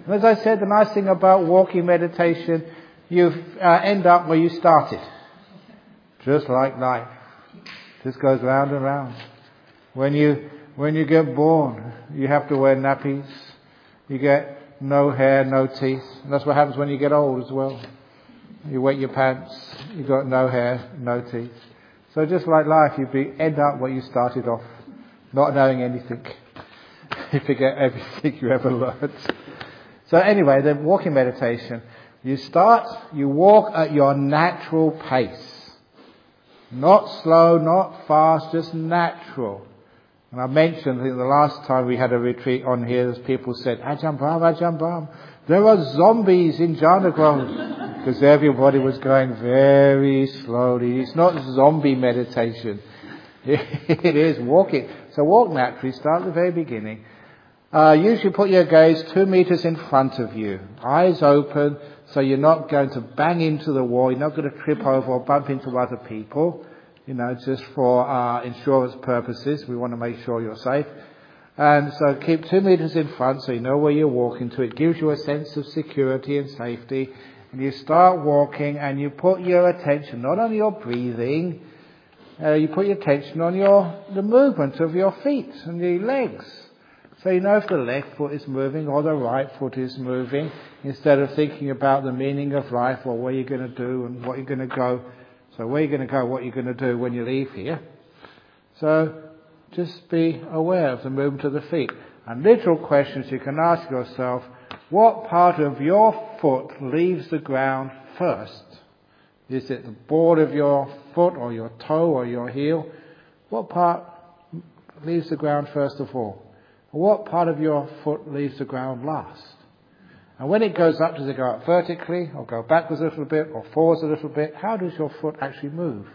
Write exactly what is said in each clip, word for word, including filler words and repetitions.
And as I said, the nice thing about walking meditation, you uh, end up where you started. Just like life. Just goes round and round. When you, when you get born, you have to wear nappies. You get no hair, no teeth. And that's what happens when you get old as well. You wet your pants, you got no hair, no teeth. So just like life, you be, end up where you started off, not knowing anything. You forget everything you ever learned. So anyway, the walking meditation, you start, you walk at your natural pace. Not slow, not fast, just natural. And I mentioned, I think the last time we had a retreat on here, as people said, Ajahn Brahm, Ajahn Brahm, there are zombies in Jhana Grove. Because everybody was going very slowly. It's not zombie meditation. It is walking. So walk naturally. Start at the very beginning. Uh, usually put your gaze two meters in front of you. Eyes open, so you're not going to bang into the wall. You're not going to trip over or bump into other people. You know, just for uh, insurance purposes. We want to make sure you're safe. And so keep two meters in front so you know where you're walking to. It gives you a sense of security and safety. And you start walking and you put your attention not on your breathing, uh, you put your attention on your the movement of your feet and your legs. So you know if the left foot is moving or the right foot is moving, instead of thinking about the meaning of life or where you're going to do and what you're going to go. So where you're going to go, what you're going to do when you leave here. So just be aware of the movement of the feet. And literal questions you can ask yourself, what part of your foot leaves the ground first? Is it the ball of your foot or your toe or your heel? What part leaves the ground first of all? What part of your foot leaves the ground last? And when it goes up, does it go up vertically or go backwards a little bit or forwards a little bit? How does your foot actually move?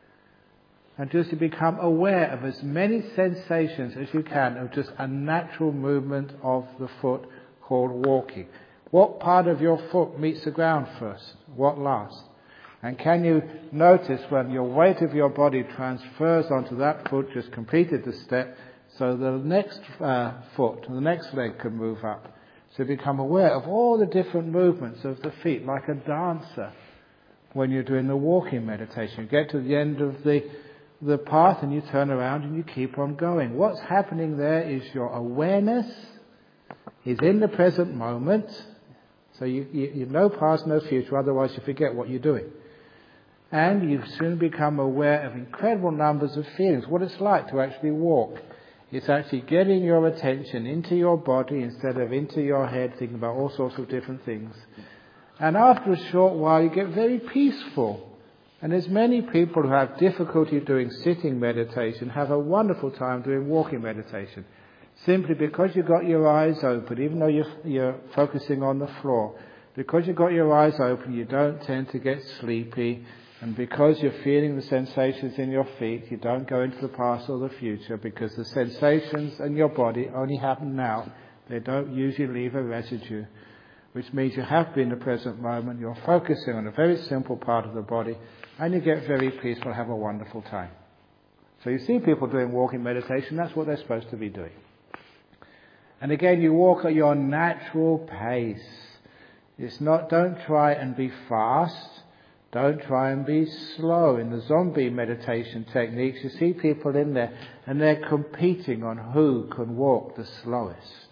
And just to become aware of as many sensations as you can of just a natural movement of the foot called walking. What part of your foot meets the ground first? What last? And can you notice when your weight of your body transfers onto that foot, just completed the step, so the next uh, foot, the next leg can move up. So become aware of all the different movements of the feet, like a dancer when you're doing the walking meditation. You get to the end of the, the path and you turn around and you keep on going. What's happening there is your awareness is in the present moment. So you, you, you know past, no future, otherwise you forget what you're doing. And you soon become aware of incredible numbers of feelings, what it's like to actually walk. It's actually getting your attention into your body instead of into your head, thinking about all sorts of different things. And after a short while, you get very peaceful. And there's many people who have difficulty doing sitting meditation have a wonderful time doing walking meditation. Simply because you've got your eyes open, even though you're, you're focusing on the floor. Because you've got your eyes open, you don't tend to get sleepy. And because you're feeling the sensations in your feet, you don't go into the past or the future, because the sensations in your body only happen now. They don't usually leave a residue, which means you have been in the present moment. You're focusing on a very simple part of the body, and you get very peaceful, have a wonderful time. So you see people doing walking meditation, that's what they're supposed to be doing. And again, you walk at your natural pace. It's not, don't try and be fast. Don't try and be slow. In the zombie meditation techniques, you see people in there and they're competing on who can walk the slowest.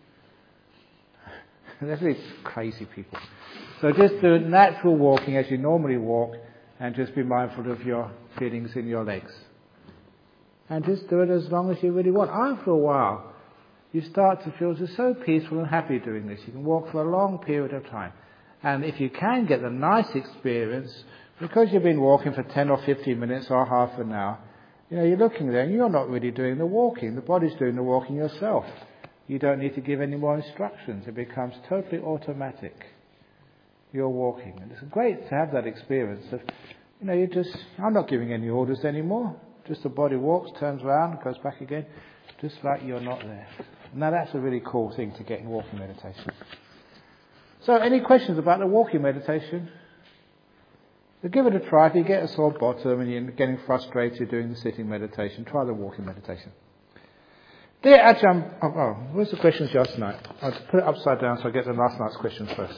They're really crazy people. So just do natural walking as you normally walk, and just be mindful of your feelings in your legs. And just do it as long as you really want. After a while, you start to feel just so peaceful and happy doing this. You can walk for a long period of time. And if you can get the nice experience, because you've been walking for ten or fifteen minutes or half an hour, you know, you're looking there and you're not really doing the walking. The body's doing the walking yourself. You don't need to give any more instructions. It becomes totally automatic. You're walking. And it's great to have that experience of, you know, you just, I'm not giving any orders anymore. Just the body walks, turns around, goes back again, just like you're not there. Now that's a really cool thing to get in walking meditation. So any questions about the walking meditation? So give it a try. If you get a sore bottom and you're getting frustrated doing the sitting meditation, try the walking meditation. Dear Ajahn, oh, oh, where's the questions last night? I'll put it upside down so I get the last night's questions first.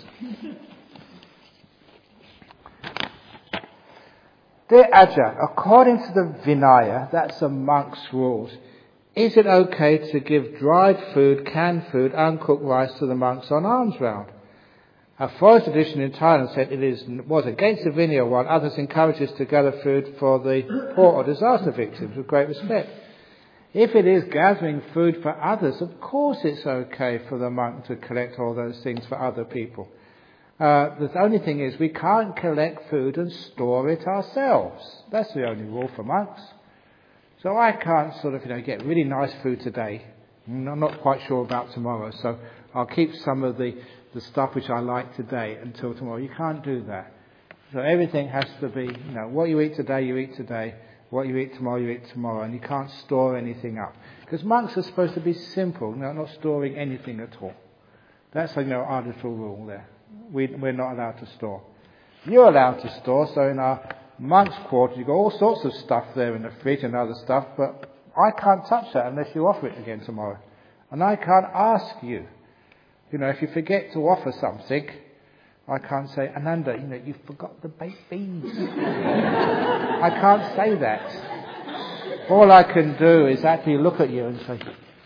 Dear Ajahn, according to the Vinaya, that's the monk's rules, is it okay to give dried food, canned food, uncooked rice to the monks on alms round? A forest tradition in Thailand said it is, was against the Vinaya, while others encourage us to gather food for the poor or disaster victims with great respect. If it is gathering food for others, of course it's okay for the monk to collect all those things for other people. Uh, the only thing is we can't collect food and store it ourselves. That's the only rule for monks. So I can't sort of, you know, get really nice food today. I'm not quite sure about tomorrow, so I'll keep some of the, the stuff which I like today until tomorrow. You can't do that. So everything has to be, you know, what you eat today, you eat today. What you eat tomorrow, you eat tomorrow. And you can't store anything up. Because monks are supposed to be simple, you know, not storing anything at all. That's, you know, our little rule there. We, we're not allowed to store. You're allowed to store, so in our monks' quarter, you've got all sorts of stuff there in the fridge and other stuff, but I can't touch that unless you offer it again tomorrow. And I can't ask you. You know, if you forget to offer something, I can't say, Ananda, you know, you forgot the baked beans. I can't say that. All I can do is actually look at you and say,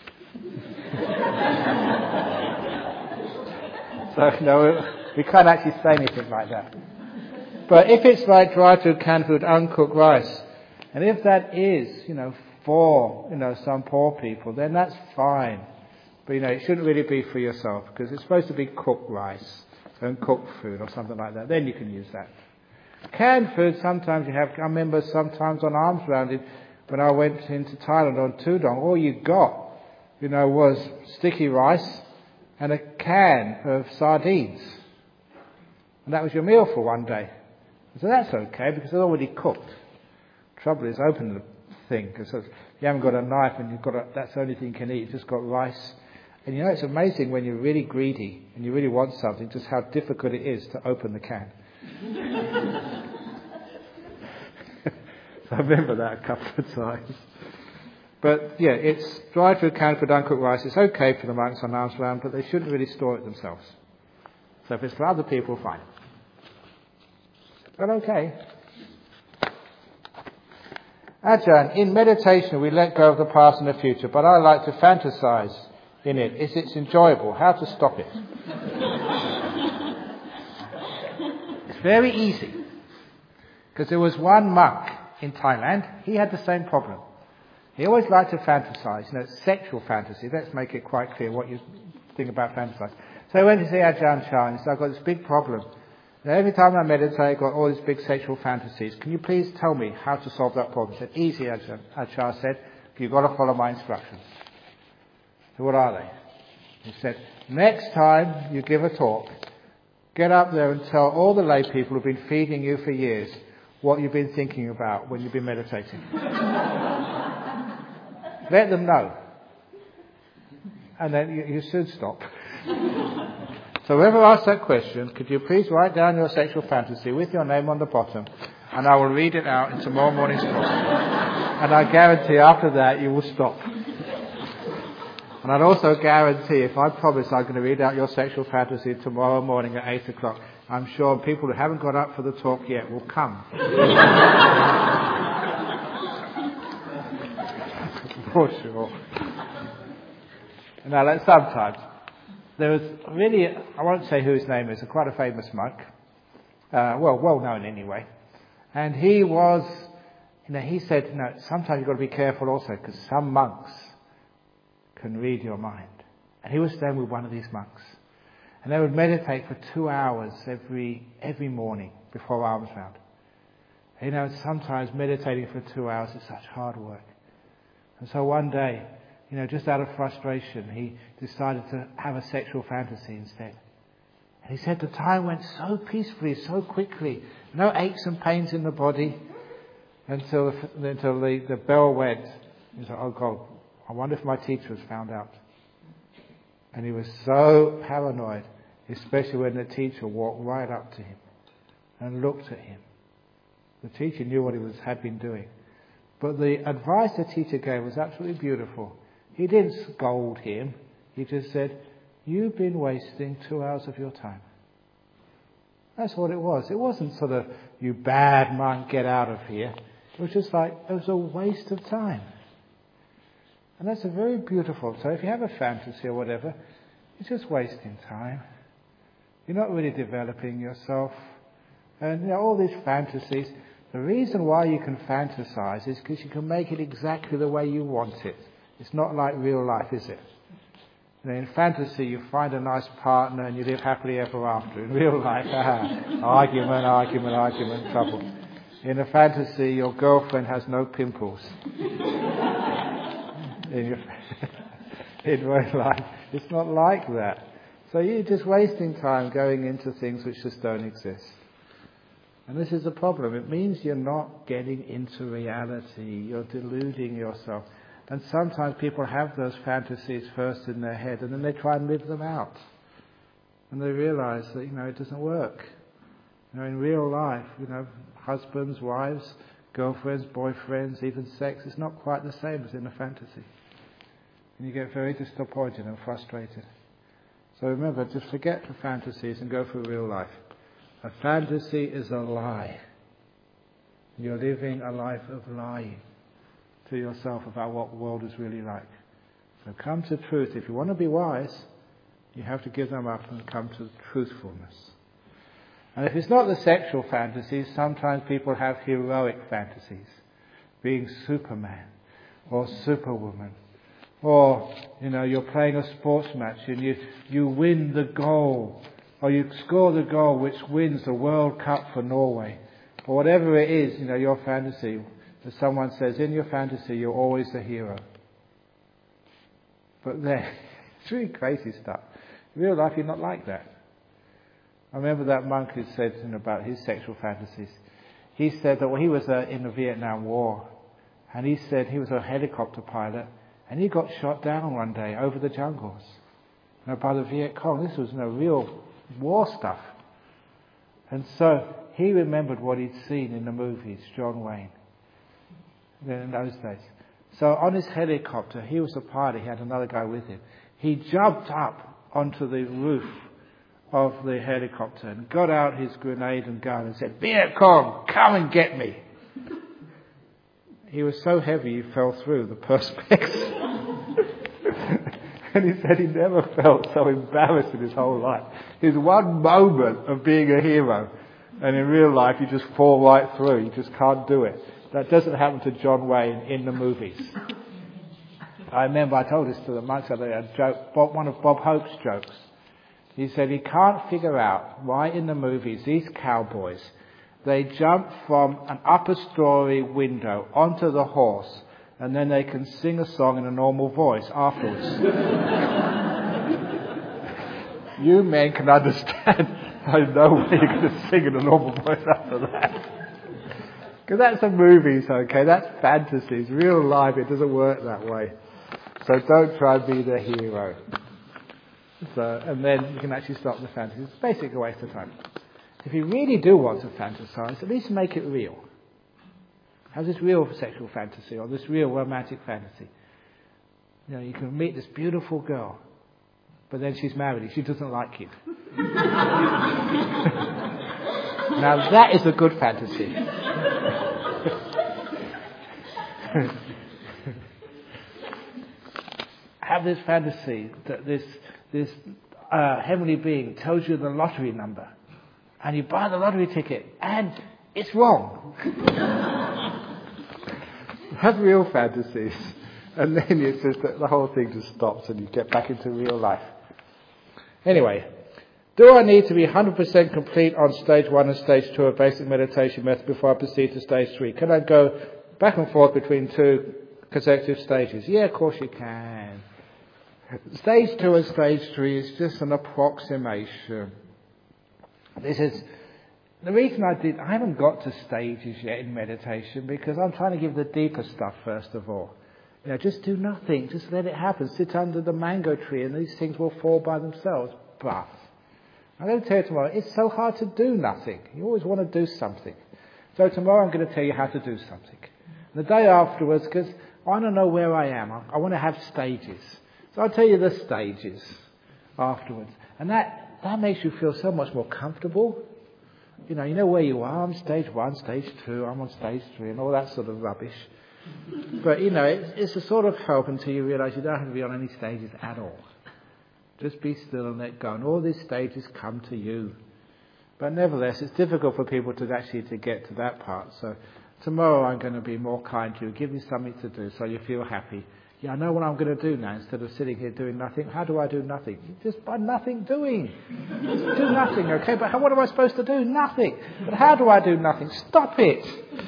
so no, we can't actually say anything like that. But if it's like dried food, canned food, uncooked rice, and if that is, you know, for, you know, some poor people, then that's fine. But, you know, it shouldn't really be for yourself, because it's supposed to be cooked rice and cooked food or something like that. Then you can use that. Canned food, sometimes you have, I remember sometimes on alms round, when I went into Thailand on Tudong, all you got, you know, was sticky rice and a can of sardines. And that was your meal for one day. So that's okay, because it's already cooked. Trouble is, open the thing, because you haven't got a knife and you've got a, that's the only thing you can eat. You've just got rice. And you know, it's amazing when you're really greedy and you really want something, just how difficult it is to open the can. I remember that a couple of times. But yeah, it's dried food, canned food, uncooked rice. It's okay for the monks on alms round, but they shouldn't really store it themselves. So if it's for other people, fine. But okay. Ajahn, in meditation we let go of the past and the future, but I like to fantasize in it. Is it enjoyable? How to stop it? It's very easy. Because there was one monk in Thailand, he had the same problem. He always liked to fantasize, you know, sexual fantasy. Let's make it quite clear what you think about fantasize. So I went to see Ajahn Chah and he said, I've got this big problem. Now, every time I meditate, I've got all these big sexual fantasies. Can you please tell me how to solve that problem? He said, easy, Ajahn. Ajahn said, you've got to follow my instructions. So what are they? He said, next time you give a talk, get up there and tell all the lay people who've been feeding you for years what you've been thinking about when you've been meditating. Let them know. And then you, you soon stop. So whoever asks that question, could you please write down your sexual fantasy with your name on the bottom, and I will read it out in tomorrow morning's talk. And I guarantee after that you will stop. And I'd also guarantee, if I promise I'm going to read out your sexual fantasy tomorrow morning at eight o'clock, I'm sure people who haven't got up for the talk yet will come. For sure. Now, like sometimes, there was really, I won't say who his name is, a quite a famous monk, uh, well, well known anyway. And he was, you know, he said, you know, sometimes you've got to be careful also, because some monks can read your mind. And he was staying with one of these monks. And they would meditate for two hours every every morning before alms round. You know, sometimes meditating for two hours is such hard work. And so one day, you know, just out of frustration, he decided to have a sexual fantasy instead. And he said the time went so peacefully, so quickly, no aches and pains in the body, until the, until the, the bell went. He said, oh God, I wonder if my teacher has found out. And he was so paranoid, especially when the teacher walked right up to him and looked at him. The teacher knew what he was, had been doing. But the advice the teacher gave was absolutely beautiful. He didn't scold him. He just said, you've been wasting two hours of your time. That's what it was. It wasn't sort of, you bad monk, get out of here. It was just like, it was a waste of time. And that's a very beautiful. So if you have a fantasy or whatever, you're just wasting time. You're not really developing yourself. And you know, all these fantasies, the reason why you can fantasize is because you can make it exactly the way you want it. It's not like real life, is it? You know, in fantasy, you find a nice partner and you live happily ever after. In real life, argument, argument, argument, trouble. In a fantasy, your girlfriend has no pimples. in, your, in real life, it's not like that. So you're just wasting time going into things which just don't exist. And this is the problem. It means you're not getting into reality. You're deluding yourself. And sometimes people have those fantasies first in their head and then they try and live them out. And they realize that, you know, it doesn't work. You know, in real life, you know, husbands, wives, girlfriends, boyfriends, even sex, is not quite the same as in a fantasy. And you get very disappointed and frustrated. So remember, just forget the fantasies and go for real life. A fantasy is a lie. You're living a life of lying to yourself about what the world is really like. So come to truth. If you want to be wise, you have to give them up and come to truthfulness. And if it's not the sexual fantasies, sometimes people have heroic fantasies. Being Superman or Superwoman. Or, you know, you're playing a sports match and you, you win the goal. Or you score the goal which wins the World Cup for Norway. Or whatever it is, you know, your fantasy. As someone says, in your fantasy, you're always the hero. But then, it's really crazy stuff. In real life, you're not like that. I remember that monk who said you know, about his sexual fantasies. He said that when he was uh, in the Vietnam War, and he said he was a helicopter pilot, and he got shot down one day over the jungles, you know, by the Viet Cong. This was you know, real war stuff. And so he remembered what he'd seen in the movies, John Wayne, in those days. So on his helicopter, he was a pilot, he had another guy with him. He jumped up onto the roof of the helicopter and got out his grenade and gun and said, Viet Cong, come and get me. He was so heavy he fell through the perspex. And he said he never felt so embarrassed in his whole life. His one moment of being a hero. And in real life you just fall right through. You just can't do it. That doesn't happen to John Wayne in the movies. I remember I told this to the monks, a joke, Bob, one of Bob Hope's jokes. He said he can't figure out why in the movies these cowboys, they jump from an upper story window onto the horse and then they can sing a song in a normal voice afterwards. You men can understand I know way you're going to sing in a normal voice after that. Because that's the movies, okay? That's fantasies. Real life, it doesn't work that way. So don't try and be the hero. So, and then you can actually stop the fantasies. It's basically a waste of time. If you really do want to fantasize, at least make it real. Have this real sexual fantasy or this real romantic fantasy. You know, you can meet this beautiful girl, but then she's married and she doesn't like you. Now that is a good fantasy. Have this fantasy that this this uh, heavenly being tells you the lottery number, and you buy the lottery ticket, and it's wrong. Have real fantasies, and then it's just that the whole thing just stops, and you get back into real life. Anyway, do I need to be one hundred percent complete on stage one and stage two of basic meditation method before I proceed to stage three? Can I go back and forth between two consecutive stages? Yeah, of course you can. Stage two and stage three is just an approximation. This is the reason I did. I haven't got to stages yet in meditation because I'm trying to give the deeper stuff first of all. You know, just do nothing. Just let it happen. Sit under the mango tree, and these things will fall by themselves. But I'm going to tell you tomorrow. It's so hard to do nothing. You always want to do something. So tomorrow I'm going to tell you how to do something. The day afterwards, because I want to know where I am. I, I want to have stages. So I'll tell you the stages afterwards. And that, that makes you feel so much more comfortable. You know, you know where you are. I'm stage one, stage two, I'm on stage three, and all that sort of rubbish. But, you know, it's, it's a sort of help until you realise you don't have to be on any stages at all. Just be still and let go. And all these stages come to you. But nevertheless, it's difficult for people to actually to get to that part. So tomorrow I'm going to be more kind to you. Give you something to do so you feel happy. Yeah, I know what I'm going to do now instead of sitting here doing nothing. How do I do nothing? Just by nothing doing. Just do nothing, okay? But how, what am I supposed to do? Nothing. But how do I do nothing? Stop it.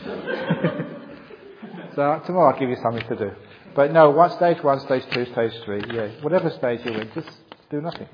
So tomorrow I'll give you something to do. But no, what stage one, stage two, stage three, yeah, whatever stage you're in, just do nothing.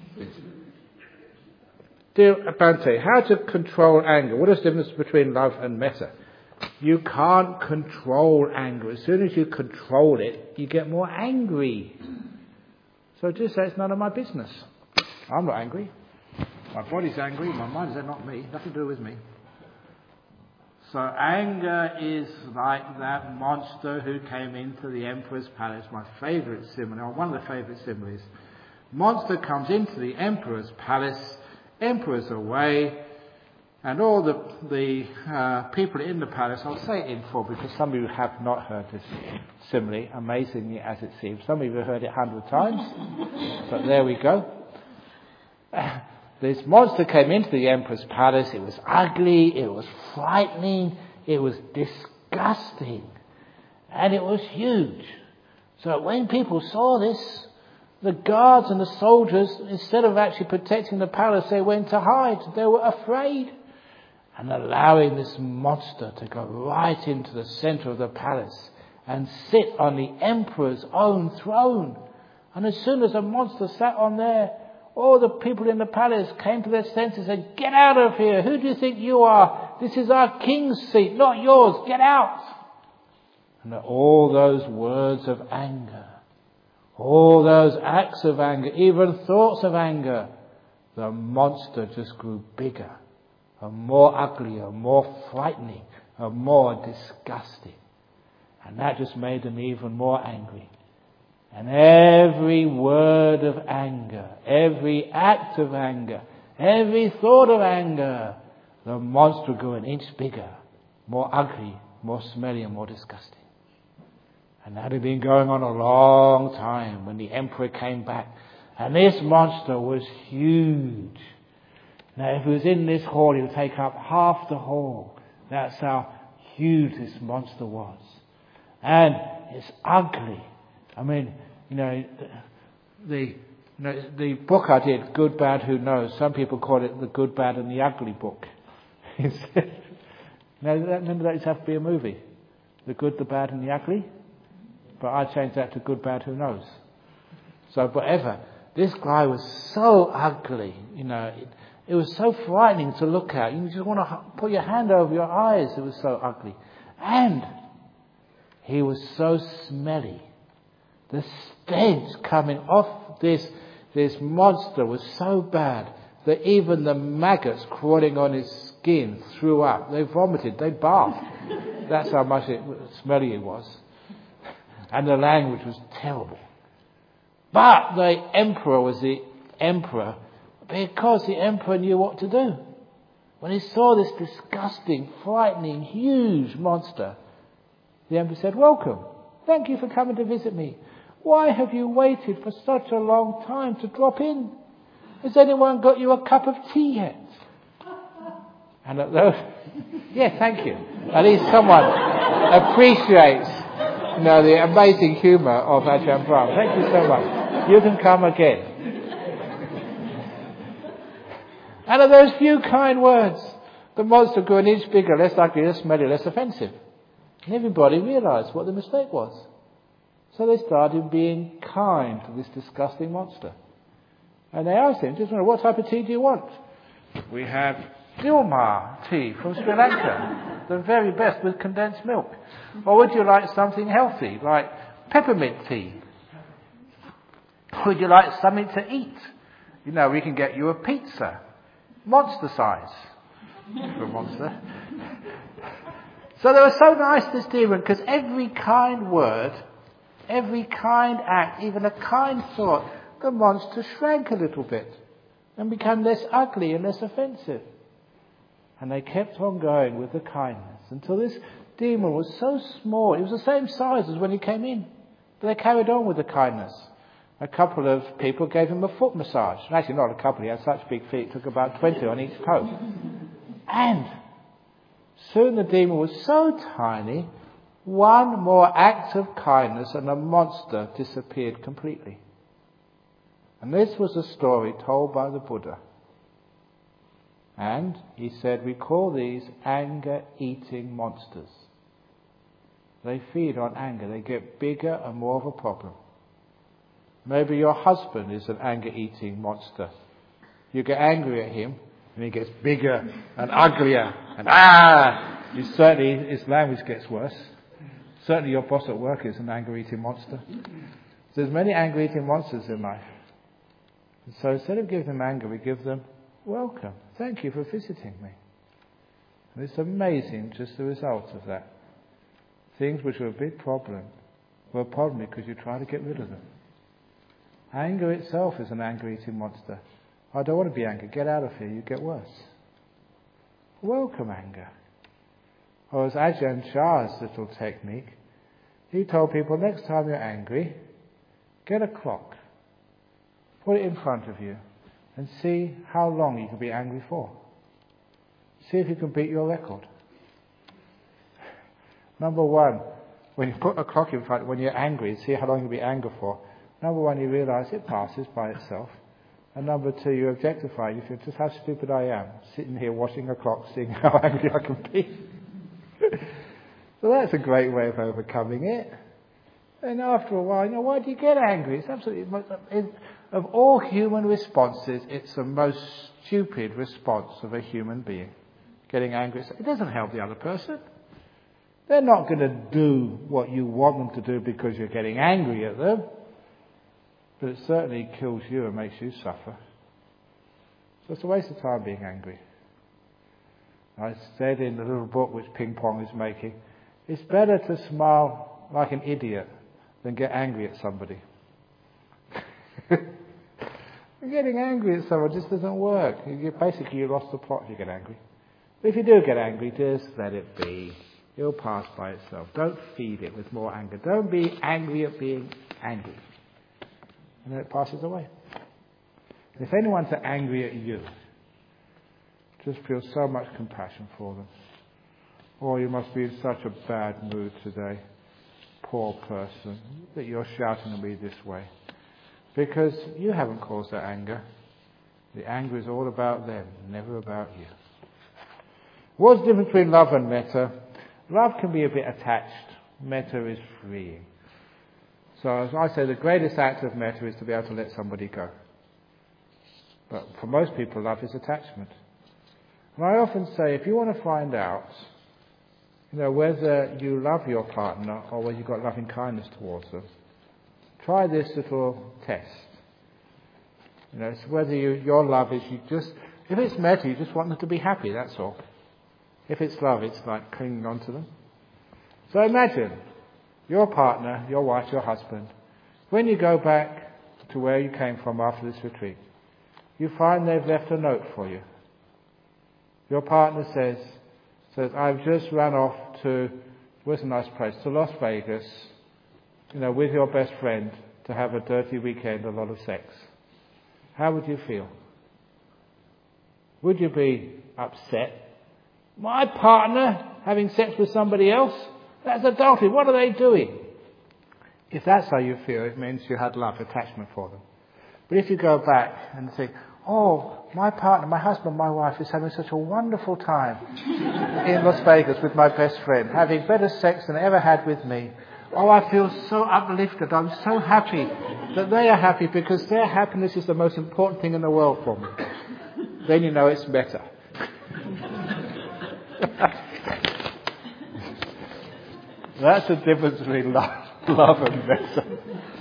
Dear Bhante, how to control anger? What is the difference between love and metta? You can't control anger. As soon as you control it, you get more angry. So just say it's none of my business. I'm not angry. My body's angry, my mind's there, not me. Nothing to do with me. So anger is like that monster who came into the emperor's palace. My favourite simile, or one of the favourite similes. Monster comes into the emperor's palace, emperor's away, and all the the uh, people in the palace, I'll say it in full because some of you have not heard this simile, amazingly as it seems. Some of you have heard it a hundred times, but there we go. This monster came into the emperor's palace. It was ugly, it was frightening, it was disgusting, and it was huge. So when people saw this, the guards and the soldiers, instead of actually protecting the palace, they went to hide. They were afraid. And allowing this monster to go right into the centre of the palace and sit on the emperor's own throne. And as soon as the monster sat on there, all the people in the palace came to their senses and said, "Get out of here! Who do you think you are? This is our king's seat, not yours. Get out!" And all those words of anger, all those acts of anger, even thoughts of anger, the monster just grew bigger and more ugly and more frightening and more disgusting. And that just made them even more angry. And every word of anger, every act of anger, every thought of anger, the monster grew an inch bigger, more ugly, more smelly and more disgusting. And that had been going on a long time when the emperor came back. And this monster was huge. Now, if he was in this hall, he would take up half the hall. That's how huge this monster was. And it's ugly. I mean, you know, the, the, you know, the book I did, Good, Bad, Who Knows, some people call it The Good, Bad and the Ugly book. Now, remember that used to have to be a movie. The Good, the Bad and the Ugly? But I changed that to Good, Bad, Who Knows. So whatever. This guy was so ugly, you know, it, it was so frightening to look at. You just want to put your hand over your eyes. It was so ugly. And he was so smelly. The stench coming off this, this monster was so bad that even the maggots crawling on his skin threw up. They vomited. They barfed. That's how much it, smelly it was. And the language was terrible. But the emperor was the emperor because the emperor knew what to do. When he saw this disgusting, frightening, huge monster, the emperor said, "Welcome. Thank you for coming to visit me. Why have you waited for such a long time to drop in? Has anyone got you a cup of tea yet?" And at those, yeah, thank you. At least someone appreciates, you know, the amazing humour of Ajahn Brahm. Thank you so much. You can come again. And of those few kind words, the monster grew an inch bigger, less ugly, less smelly, less offensive. And everybody realised what the mistake was. So they started being kind to this disgusting monster. And they asked him, just wonder, what type of tea do you want? We have Dilmah tea from Sri Lanka, the very best with condensed milk. Or would you like something healthy, like peppermint tea? Would you like something to eat? You know, we can get you a pizza, monster size, for a monster. So they were so nice, this demon, because every kind word, every kind act, even a kind thought, the monster shrank a little bit and became less ugly and less offensive. And they kept on going with the kindness until this demon was so small. It was the same size as when he came in. But they carried on with the kindness. A couple of people gave him a foot massage. Actually, not a couple. He had such big feet. It took about twenty on each toe. And soon the demon was so tiny, one more act of kindness and the monster disappeared completely. And this was a story told by the Buddha. And he said, we call these anger-eating monsters. They feed on anger. They get bigger and more of a problem. Maybe your husband is an anger-eating monster. You get angry at him, and he gets bigger and uglier. And ah! You certainly, his language gets worse. Certainly your boss at work is an anger-eating monster. So there's many anger-eating monsters in life. And so instead of giving them anger, we give them welcome. Thank you for visiting me. And it's amazing just the result of that. Things which are a big problem were a problem because you try to get rid of them. Anger itself is an anger-eating monster. I don't want to be angry. Get out of here. You get worse. Welcome anger. Or as Ajahn Chah's little technique, he told people, next time you're angry, get a clock. Put it in front of you and see how long you can be angry for. See if you can beat your record. Number one, when you put a clock in front, when you're angry, see how long you can be angry for. Number one, you realise it passes by itself. And number two, you objectify. You feel just how stupid I am, sitting here watching a clock, seeing how angry I can be. So that's a great way of overcoming it. And after a while, you know, why do you get angry? It's absolutely, it, of all human responses, it's the most stupid response of a human being. Getting angry. It doesn't help the other person. They're not going to do what you want them to do because you're getting angry at them. But it certainly kills you and makes you suffer. So it's a waste of time being angry. I said in the little book which Ping Pong is making, it's better to smile like an idiot than get angry at somebody. Getting angry at someone just doesn't work. You, basically, you lost the plot if you get angry. But if you do get angry, just let it be. It'll pass by itself. Don't feed it with more anger. Don't be angry at being angry. And then it passes away. And if anyone's angry at you, just feel so much compassion for them. Oh, you must be in such a bad mood today, poor person, that you're shouting at me this way. Because you haven't caused that anger. The anger is all about them, never about you. What's the difference between love and metta? Love can be a bit attached. Metta is freeing. So as I say, the greatest act of metta is to be able to let somebody go. But for most people, love is attachment. And I often say, if you want to find out, you know, whether you love your partner or whether you've got loving kindness towards them, try this little test. You know, it's whether you, your love is you just, if it's metta, you just want them to be happy, that's all. If it's love, it's like clinging on to them. So imagine your partner, your wife, your husband, when you go back to where you came from after this retreat, you find they've left a note for you. Your partner says, says, I've just run off to, where's a nice place, to Las Vegas, you know, with your best friend to have a dirty weekend, a lot of sex. How would you feel? Would you be upset? My partner having sex with somebody else? That's adultery. What are they doing? If that's how you feel, it means you had love, attachment for them. But if you go back and think, oh, my partner, my husband, my wife is having such a wonderful time in Las Vegas with my best friend, having better sex than they ever had with me. Oh, I feel so uplifted. I'm so happy that they are happy because their happiness is the most important thing in the world for me. Then you know it's better. That's the difference between love, love and metta.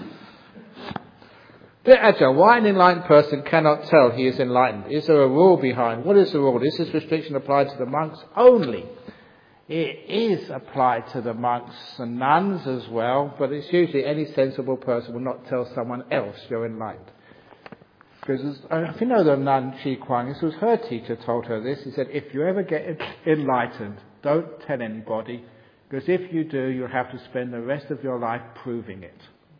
Dear Ajahn, why an enlightened person cannot tell he is enlightened? Is there a rule behind? What is the rule? Is this restriction applied to the monks only? It is applied to the monks and nuns as well, but it's usually any sensible person will not tell someone else you're enlightened. Because if you know the nun Chi Kuang, this was her teacher told her this. He said, if you ever get enlightened, don't tell anybody, because if you do, you'll have to spend the rest of your life proving it.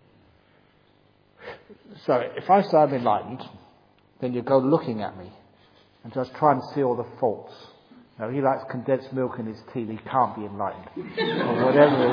So if I say I'm enlightened, then you go looking at me and just try and see all the faults. Now, he likes condensed milk in his tea, he can't be enlightened. Or whatever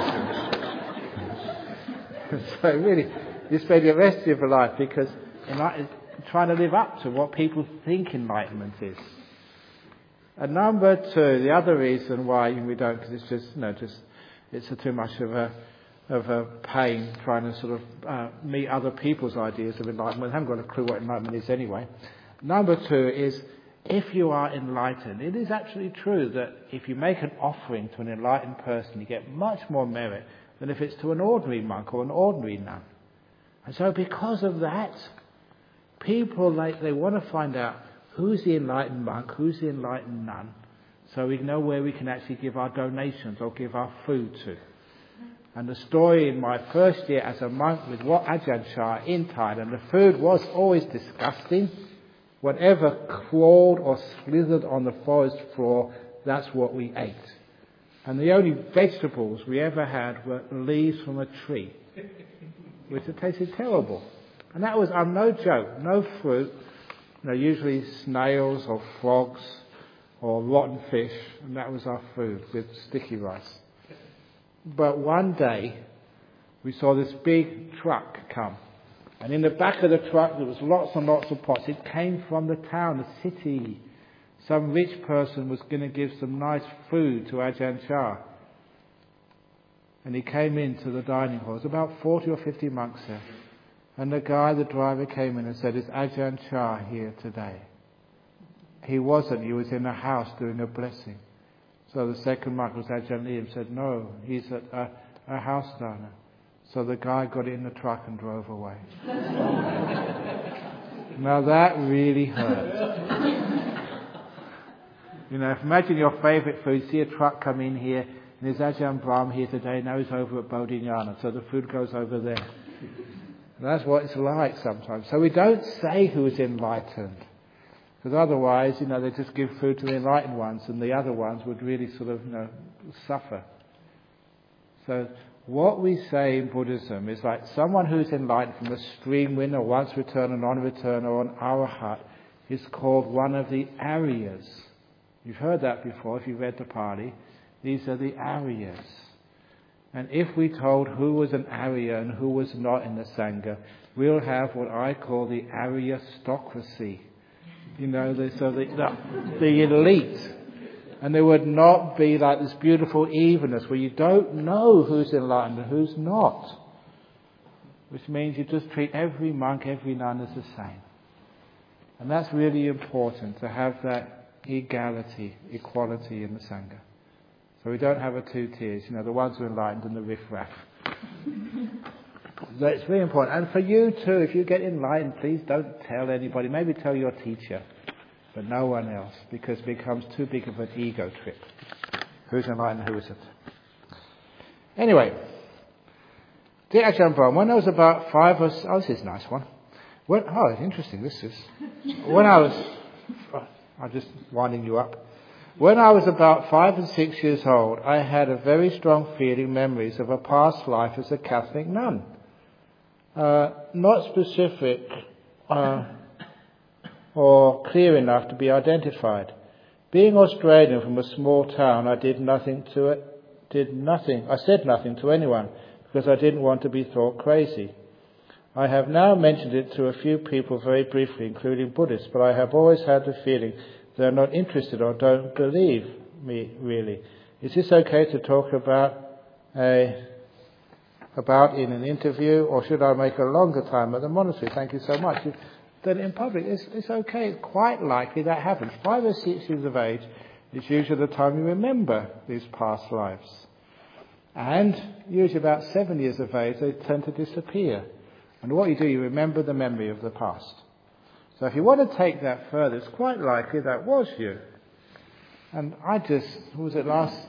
it is. So really, you spend the rest of your life because trying to live up to what people think enlightenment is. And number two, the other reason why we don't, because it's just, you know, just, it's a too much of a, of a pain trying to sort of uh, meet other people's ideas of enlightenment. I haven't got a clue what enlightenment is anyway. Number two is, if you are enlightened, it is actually true that if you make an offering to an enlightened person, you get much more merit than if it's to an ordinary monk or an ordinary nun. And so because of that, people, like, they want to find out who's the enlightened monk, who's the enlightened nun, so we know where we can actually give our donations or give our food to. And the story in my first year as a monk with Wat Ajahn Chah in Thailand, the food was always disgusting. Whatever crawled or slithered on the forest floor, that's what we ate. And the only vegetables we ever had were leaves from a tree, which tasted terrible. And that was, I'm no joke, no fruit, you know, usually snails or frogs or rotten fish, and that was our food with sticky rice. But one day, we saw this big truck come. And in the back of the truck, there was lots and lots of pots. It came from the town, the city. Some rich person was going to give some nice food to Ajahn Chah. And he came into the dining hall. There was about forty or fifty monks there. And the guy, the driver, came in and said, is Ajahn Chah here today? He wasn't. He was in a house doing a blessing. So the second monk was Ajahn Lee and said, no, he's at a, a house dana. So the guy got in the truck and drove away. Now that really hurt. You know, imagine your favourite food, see a truck come in here, and there's Ajahn Brahm here today, now he's over at Bodhinyana, so the food goes over there. And that's what it's like sometimes. So we don't say who's enlightened, because otherwise, you know, they just give food to the enlightened ones, and the other ones would really sort of, you know, suffer. So what we say in Buddhism is like someone who's enlightened from a stream winner, once return, a non-returner, or an arahat is called one of the Aryas. You've heard that before if you've read the Pali. These are the Aryas. And if we told who was an Arya and who was not in the Sangha, we'll have what I call the Aryastocracy. You know, the, so the, the, the elite. And there would not be like this beautiful evenness where you don't know who's enlightened and who's not. Which means you just treat every monk, every nun as the same. And that's really important, to have that equality, equality in the Sangha. So we don't have a two tiers, you know, the ones who are enlightened and the riff-raff. So it's very important. And for you too, if you get enlightened, please don't tell anybody. Maybe tell your teacher, but no one else, because it becomes too big of an ego trip. Who's enlightened, who isn't? Anyway, dear Ajahn Brahm, when I was about five or six, oh, this is a nice one. When, oh, it's interesting, this is. When I was, oh, I'm just winding you up. When I was about five and six years old, I had a very strong feeling, memories of a past life as a Catholic nun. Uh, not specific uh, or clear enough to be identified. Being Australian from a small town, I did nothing to it, did nothing, I said nothing to anyone because I didn't want to be thought crazy. I have now mentioned it to a few people very briefly, including Buddhists, but I have always had the feeling they're not interested or don't believe me, really. Is this okay to talk about a, about in an interview, or should I make a longer time at the monastery? Thank you so much. You've done it in public. It's, it's okay. It's quite likely that happens. Five or six years of age is usually the time you remember these past lives. And usually about seven years of age, they tend to disappear. And what you do, you remember the memory of the past. So if you want to take that further, it's quite likely that was you. And I just, was it last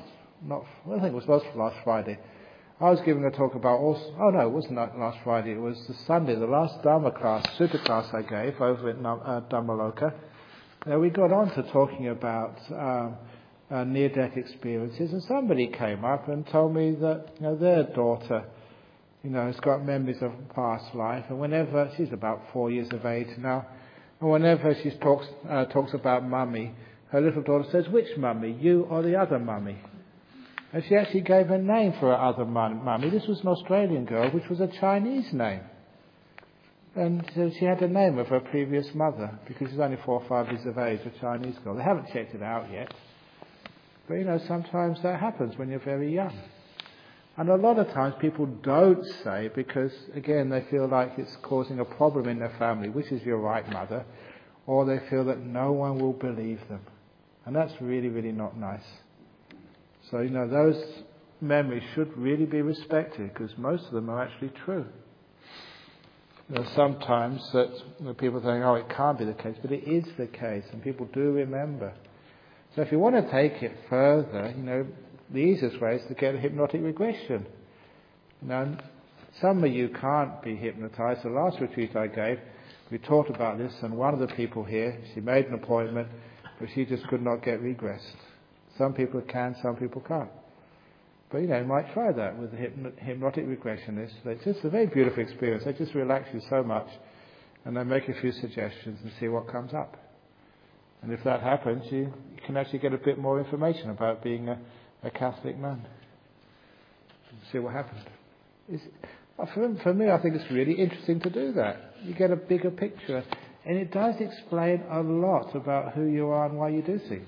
not, I think it was last Friday. I was giving a talk about also, oh no, it wasn't last Friday, it was the Sunday, the last Dharma class, super class I gave over at uh, Dhammaloka. Now we got on to talking about um, uh, near-death experiences, and somebody came up and told me that, you know, their daughter, you know, has got memories of past life, and whenever, she's about four years of age now, and whenever she talks, uh, talks about mummy, her little daughter says, which mummy, you or the other mummy? And she actually gave a name for her other mummy. This was an Australian girl, which was a Chinese name. And so she had a name of her previous mother, because she's only four or five years of age, a Chinese girl. They haven't checked it out yet. But, you know, sometimes that happens when you're very young. And a lot of times people don't say because, again, they feel like it's causing a problem in their family, which is your right mother, or they feel that no one will believe them. And that's really, really not nice. So, you know, those memories should really be respected because most of them are actually true. You know, sometimes that you know, people think, oh, it can't be the case, but it is the case, and people do remember. So if you want to take it further, you know, the easiest way is to get a hypnotic regression. Now, some of you can't be hypnotized. The last retreat I gave, we talked about this, and one of the people here, she made an appointment, but she just could not get regressed. Some people can, some people can't. But, you know, you might try that with a hypno- hypnotic regressionist. It's just a very beautiful experience. They just relax you so much, and they make a few suggestions and see what comes up. And if that happens, you, you can actually get a bit more information about being a, a Catholic nun. See what happens. It's, for, for me, I think it's really interesting to do that. You get a bigger picture. And it does explain a lot about who you are and why you do things.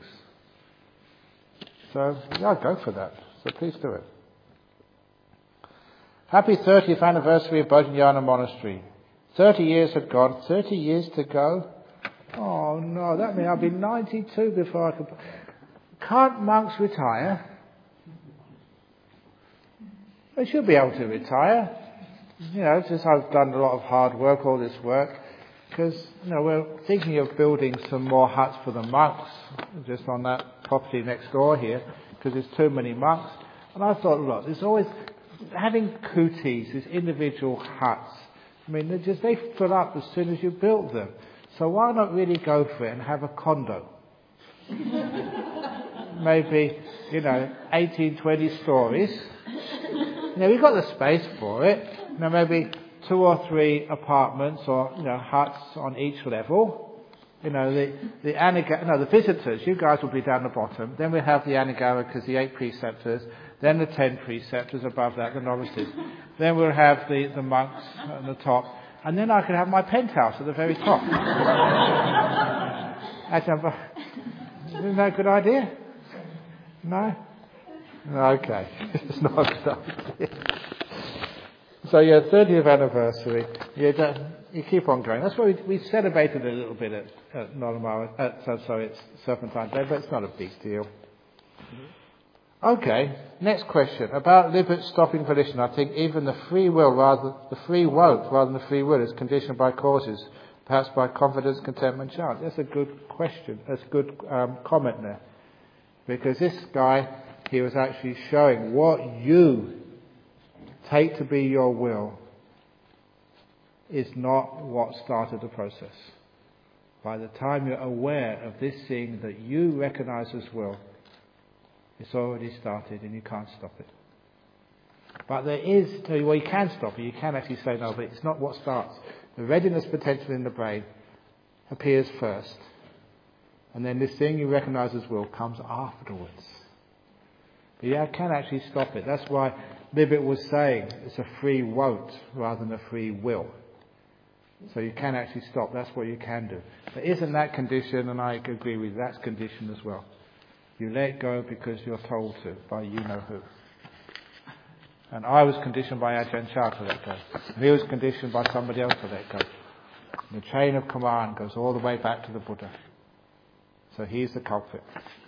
So, yeah, I'd go for that. So please do it. Happy thirtieth anniversary of Bodhinyana Monastery. thirty years had gone. thirty years to go? Oh, no, that means I'll be ninety-two before I can... Can't monks retire? They should be able to retire. You know, since I've done a lot of hard work, all this work, because, you know, we're thinking of building some more huts for the monks, just on that property next door here, because there's too many monks. And I thought, look, there's always, having kutis, these individual huts, I mean, they just, they fill up as soon as you build them. So why not really go for it and have a condo? Maybe, you know, eighteen, twenty stories. Now, we've got the space for it. Now, maybe two or three apartments or, you know, huts on each level. You know, the, the Aniga, no, the visitors, you guys will be down the bottom. Then we have the Anigarikas, the eight preceptors. Then the ten preceptors above that, the novices. Then we'll have the, the monks at the top. And then I could have my penthouse at the very top. Actually, isn't that a good idea? No? Okay. It's not a good idea. So, yeah, thirtieth anniversary. Yeah, you keep on going. That's why we, we celebrated a little bit at, at Nollamara, at, sorry, it's Serpentine Day, but it's not a big deal. Okay, next question. About Libet stopping volition. I think even the free will, rather, the free won't, rather than the free will, is conditioned by causes, perhaps by confidence, contentment, chance. That's a good question. That's a good um, comment there. Because this guy, he was actually showing what you take to be your will is not what started the process. By the time you're aware of this thing that you recognize as will, it's already started and you can't stop it. But there is, well, you can stop it, you can actually say no, but it's not what starts. The readiness potential in the brain appears first. And then this thing you recognize as will comes afterwards. But you can actually stop it. That's why Libet was saying it's a free won't rather than a free will. So you can actually stop. That's what you can do. But isn't that condition, and I agree with you, that's condition as well. You let go because you're told to by you know who. And I was conditioned by Ajahn Chah to let go. He was conditioned by somebody else to let go. And the chain of command goes all the way back to the Buddha. So he's the culprit.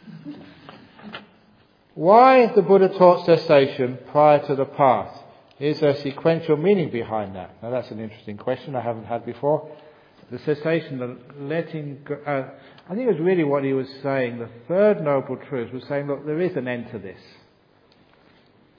Why the Buddha taught cessation prior to the path? Is there sequential meaning behind that? Now that's an interesting question I haven't had before. The cessation, the letting go, uh, I think it was really what he was saying. The third noble truth was saying, look, there is an end to this.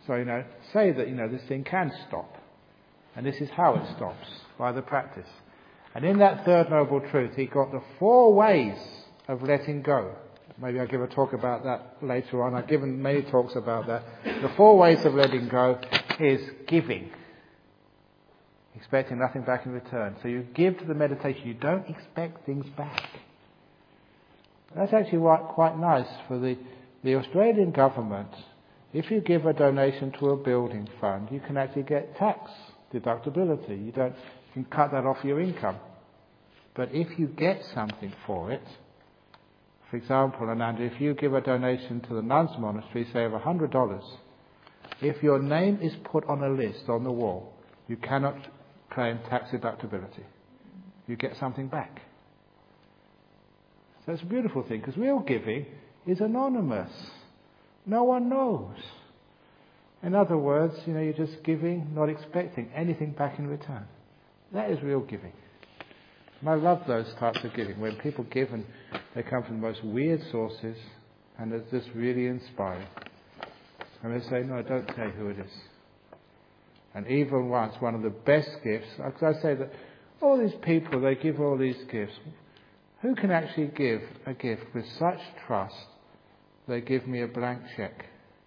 So, you know, say that, you know, this thing can stop. And this is how it stops, by the practice. And in that third noble truth, he got the four ways of letting go. Maybe I'll give a talk about that later on. I've given many talks about that. The four ways of letting go is giving. Expecting nothing back in return. So you give to the meditation. You don't expect things back. That's actually quite nice for the, the Australian government. If you give a donation to a building fund, you can actually get tax deductibility. You don't, you can cut that off your income. But if you get something for it, for example, Ananda, if you give a donation to the nuns' monastery, say of one hundred dollars, if your name is put on a list on the wall, you cannot claim tax deductibility. You get something back. So it's a beautiful thing, because real giving is anonymous. No one knows. In other words, you know, you're just giving, not expecting anything back in return. That is real giving. And I love those types of giving, when people give and they come from the most weird sources, and it's just really inspiring. And they say, no, don't tell who it is. And even once, one of the best gifts, because I say that all these people, they give all these gifts. Who can actually give a gift with such trust, they give me a blank cheque?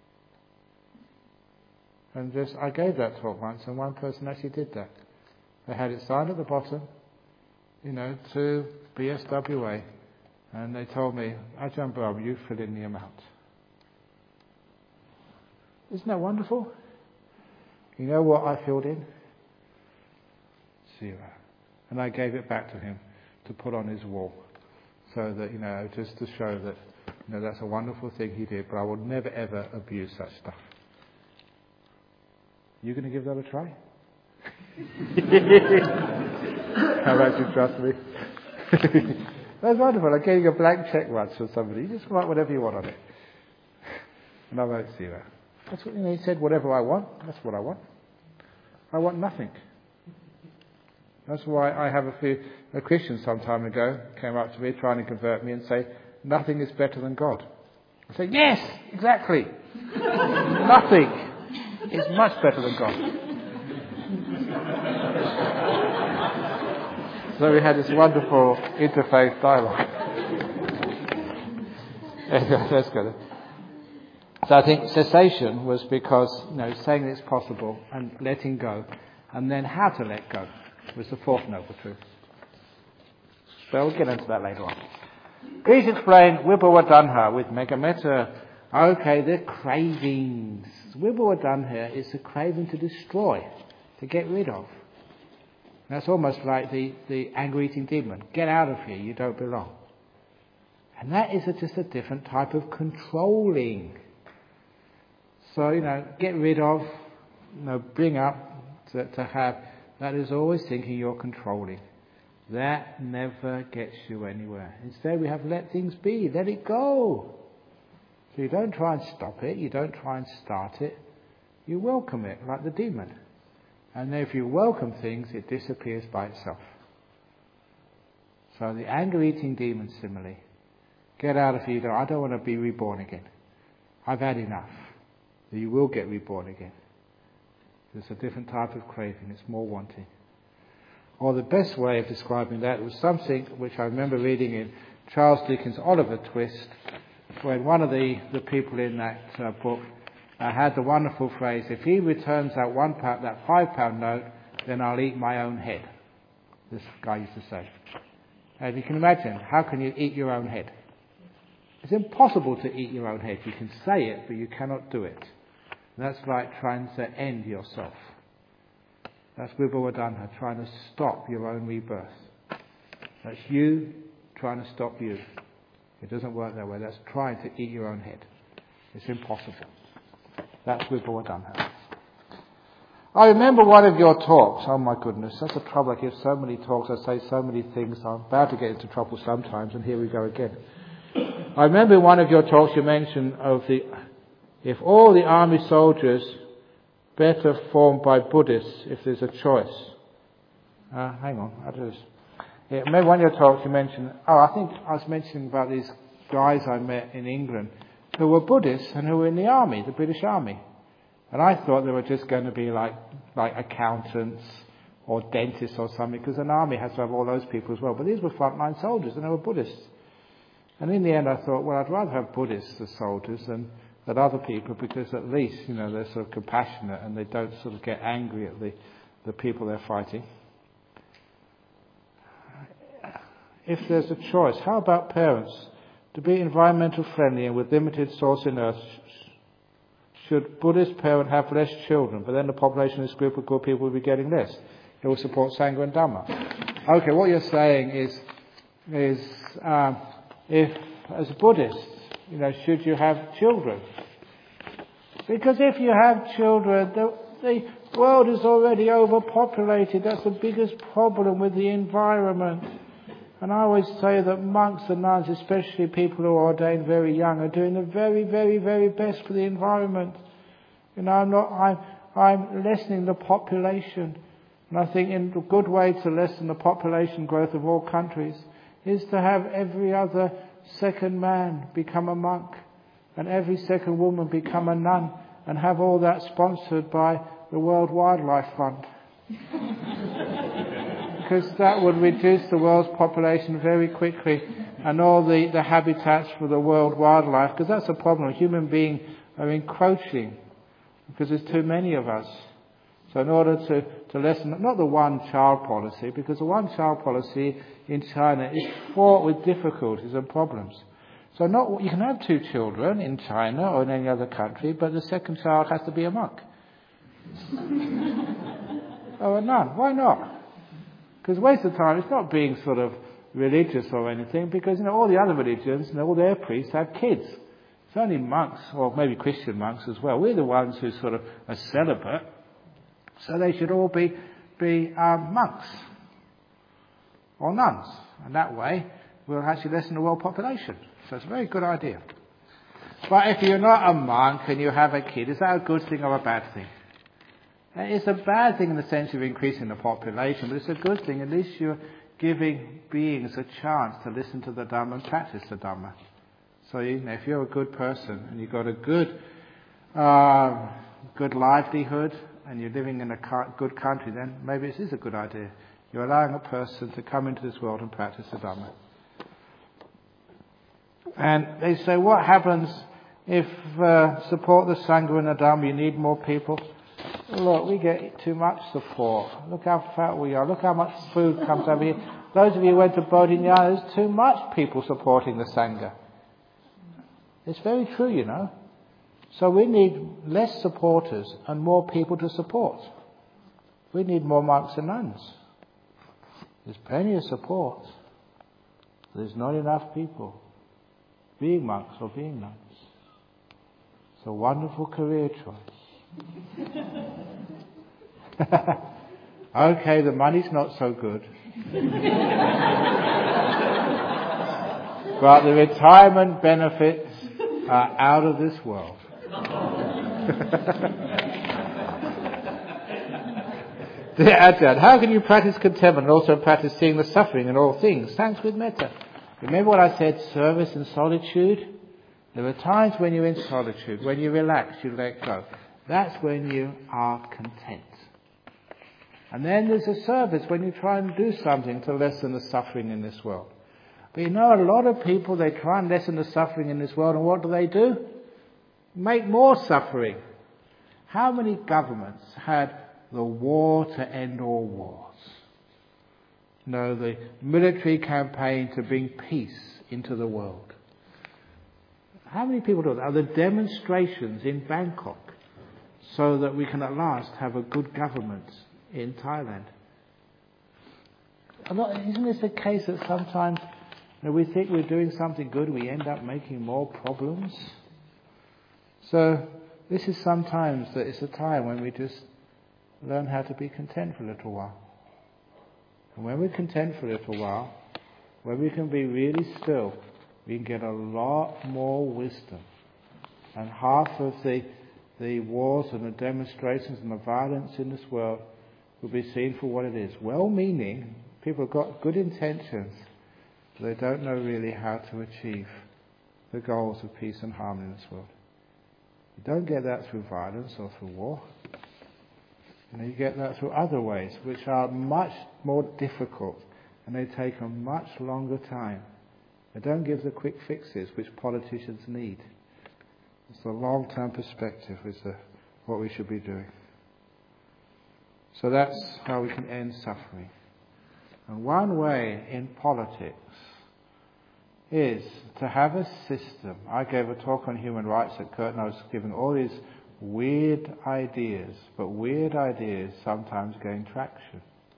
And just, I gave that talk once, and one person actually did that. They had it signed at the bottom, you know, to B S W A, and they told me, Ajahn Brahm, you fill in the amount. Isn't that wonderful? You know what I filled in? Zero. And I gave it back to him to put on his wall, so that, you know, just to show that, you know, that's a wonderful thing he did, but I will never ever abuse such stuff. You going to give that a try? How about you trust me? That's wonderful. I gave you a blank cheque once for somebody. You just write whatever you want on it. And I won't see that. That's what, you know, he said, whatever I want, that's what I want. I want nothing. That's why I have a few, a Christian some time ago came up to me trying to convert me and say, nothing is better than God. I say, yes, exactly. Nothing is much better than God. So we had this wonderful interfaith dialogue. Anyway, let's go. So I think cessation was because, you know, saying it's possible and letting go, and then how to let go was the fourth noble truth. So we'll get into that later on. Please explain Vibhava Tanha with Megametta. Okay, the cravings. Vibhava Tanha is the craving to destroy, to get rid of. That's almost like the, the anger-eating demon. Get out of here, you don't belong. And that is a, just a different type of controlling. So, you know, get rid of, you know, bring up, to, to have, that is always thinking you're controlling. That never gets you anywhere. Instead, we have let things be, let it go. So you don't try and stop it, you don't try and start it, you welcome it, like the demon. And then if you welcome things, it disappears by itself. So the anger-eating demon simile. Get out of here, I don't want to be reborn again. I've had enough. You will get reborn again. It's a different type of craving, it's more wanting. Or the best way of describing that was something which I remember reading in Charles Dickens' Oliver Twist, when one of the, the people in that uh, book uh, had the wonderful phrase, if he returns that one pound, that five pound note, then I'll eat my own head. This guy used to say. And you can imagine, how can you eat your own head? It's impossible to eat your own head. You can say it, but you cannot do it. And that's like trying to end yourself. That's Vibhava Tanha, trying to stop your own rebirth. That's you trying to stop you. It doesn't work that way. That's trying to eat your own head. It's impossible. That's Vibhava Tanha. I remember one of your talks. Oh my goodness, that's the trouble. I give so many talks, I say so many things. I'm about to get into trouble sometimes, and here we go again. I remember in one of your talks you mentioned of the, if all the army soldiers better formed by Buddhists, if there's a choice. Uh, hang on, how does this? Yeah, maybe one of your talks you mentioned, oh, I think I was mentioning about these guys I met in England who were Buddhists and who were in the army, the British Army. And I thought they were just going to be like like accountants or dentists or something, because an army has to have all those people as well. But these were frontline soldiers, and they were Buddhists. And in the end, I thought, well, I'd rather have Buddhists as soldiers than, than other people, because at least, you know, they're sort of compassionate and they don't sort of get angry at the, the people they're fighting. If there's a choice, how about parents? To be environmental friendly and with limited source in earth, should Buddhist parent have less children, but then the population of this group of good people will be getting less? It will support Sangha and Dhamma. Okay, what you're saying is, is um, if, as a Buddhist, you know, should you have children? Because if you have children, the, the world is already overpopulated. That's the biggest problem with the environment. And I always say that monks and nuns, especially people who are ordained very young, are doing the very, very, very best for the environment. You know, I'm not, I'm, I'm lessening the population. And I think in a good way to lessen the population growth of all countries is to have every other second man become a monk and every second woman become a nun, and have all that sponsored by the World Wildlife Fund. Because that would reduce the world's population very quickly, and all the, the habitats for the world wildlife, because that's a problem. Human beings are encroaching because there's too many of us. So in order to, to lessen, not the one-child policy, because the one-child policy in China is fraught with difficulties and problems. So not you can have two children in China or in any other country, but the second child has to be a monk. Or a nun. Why not? Because waste of time, it's not being sort of religious or anything, because, you know, all the other religions, you know, all their priests have kids. It's only monks, or maybe Christian monks as well. We're the ones who sort of are celibate, so they should all be, be um, monks or nuns. And that way, we'll actually lessen the world population. So it's a very good idea. But if you're not a monk and you have a kid, is that a good thing or a bad thing? It's a bad thing in the sense of increasing the population, but it's a good thing. At least you're giving beings a chance to listen to the Dhamma and practice the Dhamma. So you know, if you're a good person and you've got a good, uh, good livelihood and you're living in a good country, then maybe it is a good idea. You're allowing a person to come into this world and practice the Dhamma. And they say, what happens if uh, support the Sangha and the Dhamma, you need more people? Look, we get too much support. Look how fat we are. Look how much food comes over here. Those of you who went to Bodhinyana, there's too much people supporting the Sangha. It's very true, you know. So we need less supporters and more people to support. We need more monks and nuns. There's plenty of support. There's not enough people being monks or being nuns. It's a wonderful career choice. Okay, the money's not so good. But the retirement benefits are out of this world. Dear Ajahn, how can you practice contentment and also practice seeing the suffering in all things? Thanks with metta. Remember what I said, service and solitude? There are times when you're in solitude, when you relax, you let go. That's when you are content. And then there's a service when you try and do something to lessen the suffering in this world. But you know, a lot of people, they try and lessen the suffering in this world, and what do they do? Make more suffering. How many governments had the war to end all wars? You know, the military campaign to bring peace into the world. How many people do that? Are the demonstrations in Bangkok so that we can at last have a good government in Thailand? A lot, isn't this the case that sometimes, you know, we think we're doing something good, we end up making more problems? So this is sometimes that it's a time when we just learn how to be content for a little while. And when we're content for a little while, when we can be really still, we can get a lot more wisdom. And half of the, the wars and the demonstrations and the violence in this world will be seen for what it is. Well-meaning, people have got good intentions, but they don't know really how to achieve the goals of peace and harmony in this world. You don't get that through violence or through war. You know, you get that through other ways, which are much more difficult, and they take a much longer time. They don't give the quick fixes which politicians need. It's the long-term perspective is the, what we should be doing. So that's how we can end suffering. And one way in politics is to have a system. I gave a talk on human rights at Curtin. I was given all these weird ideas, but weird ideas sometimes gain traction.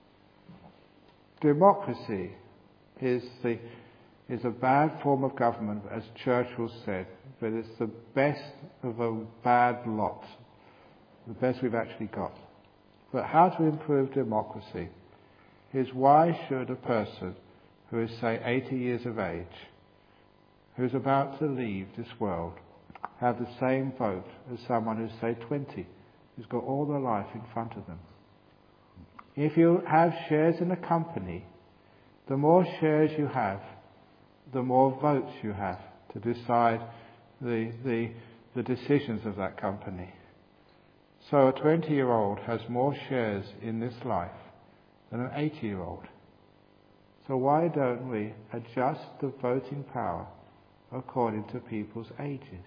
Democracy is the is a bad form of government, as Churchill said, but it's the best of a bad lot, the best we've actually got. But how to improve democracy is, why should a person who is, say, eighty years of age, who's about to leave this world, have the same vote as someone who's, say, twenty, who's got all their life in front of them? If you have shares in a company, the more shares you have, the more votes you have to decide the, the, the decisions of that company. So a twenty-year-old has more shares in this life than an eighty-year-old. So why don't we adjust the voting power according to people's ages?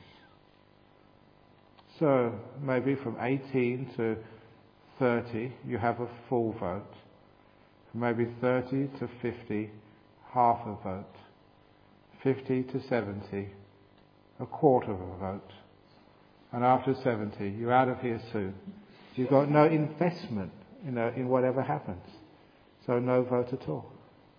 So maybe from eighteen to thirty, you have a full vote. From maybe thirty to fifty, half a vote. fifty to seventy, a quarter of a vote. And after seventy, you're out of here soon. You've got no investment, you know, in whatever happens. So no vote at all.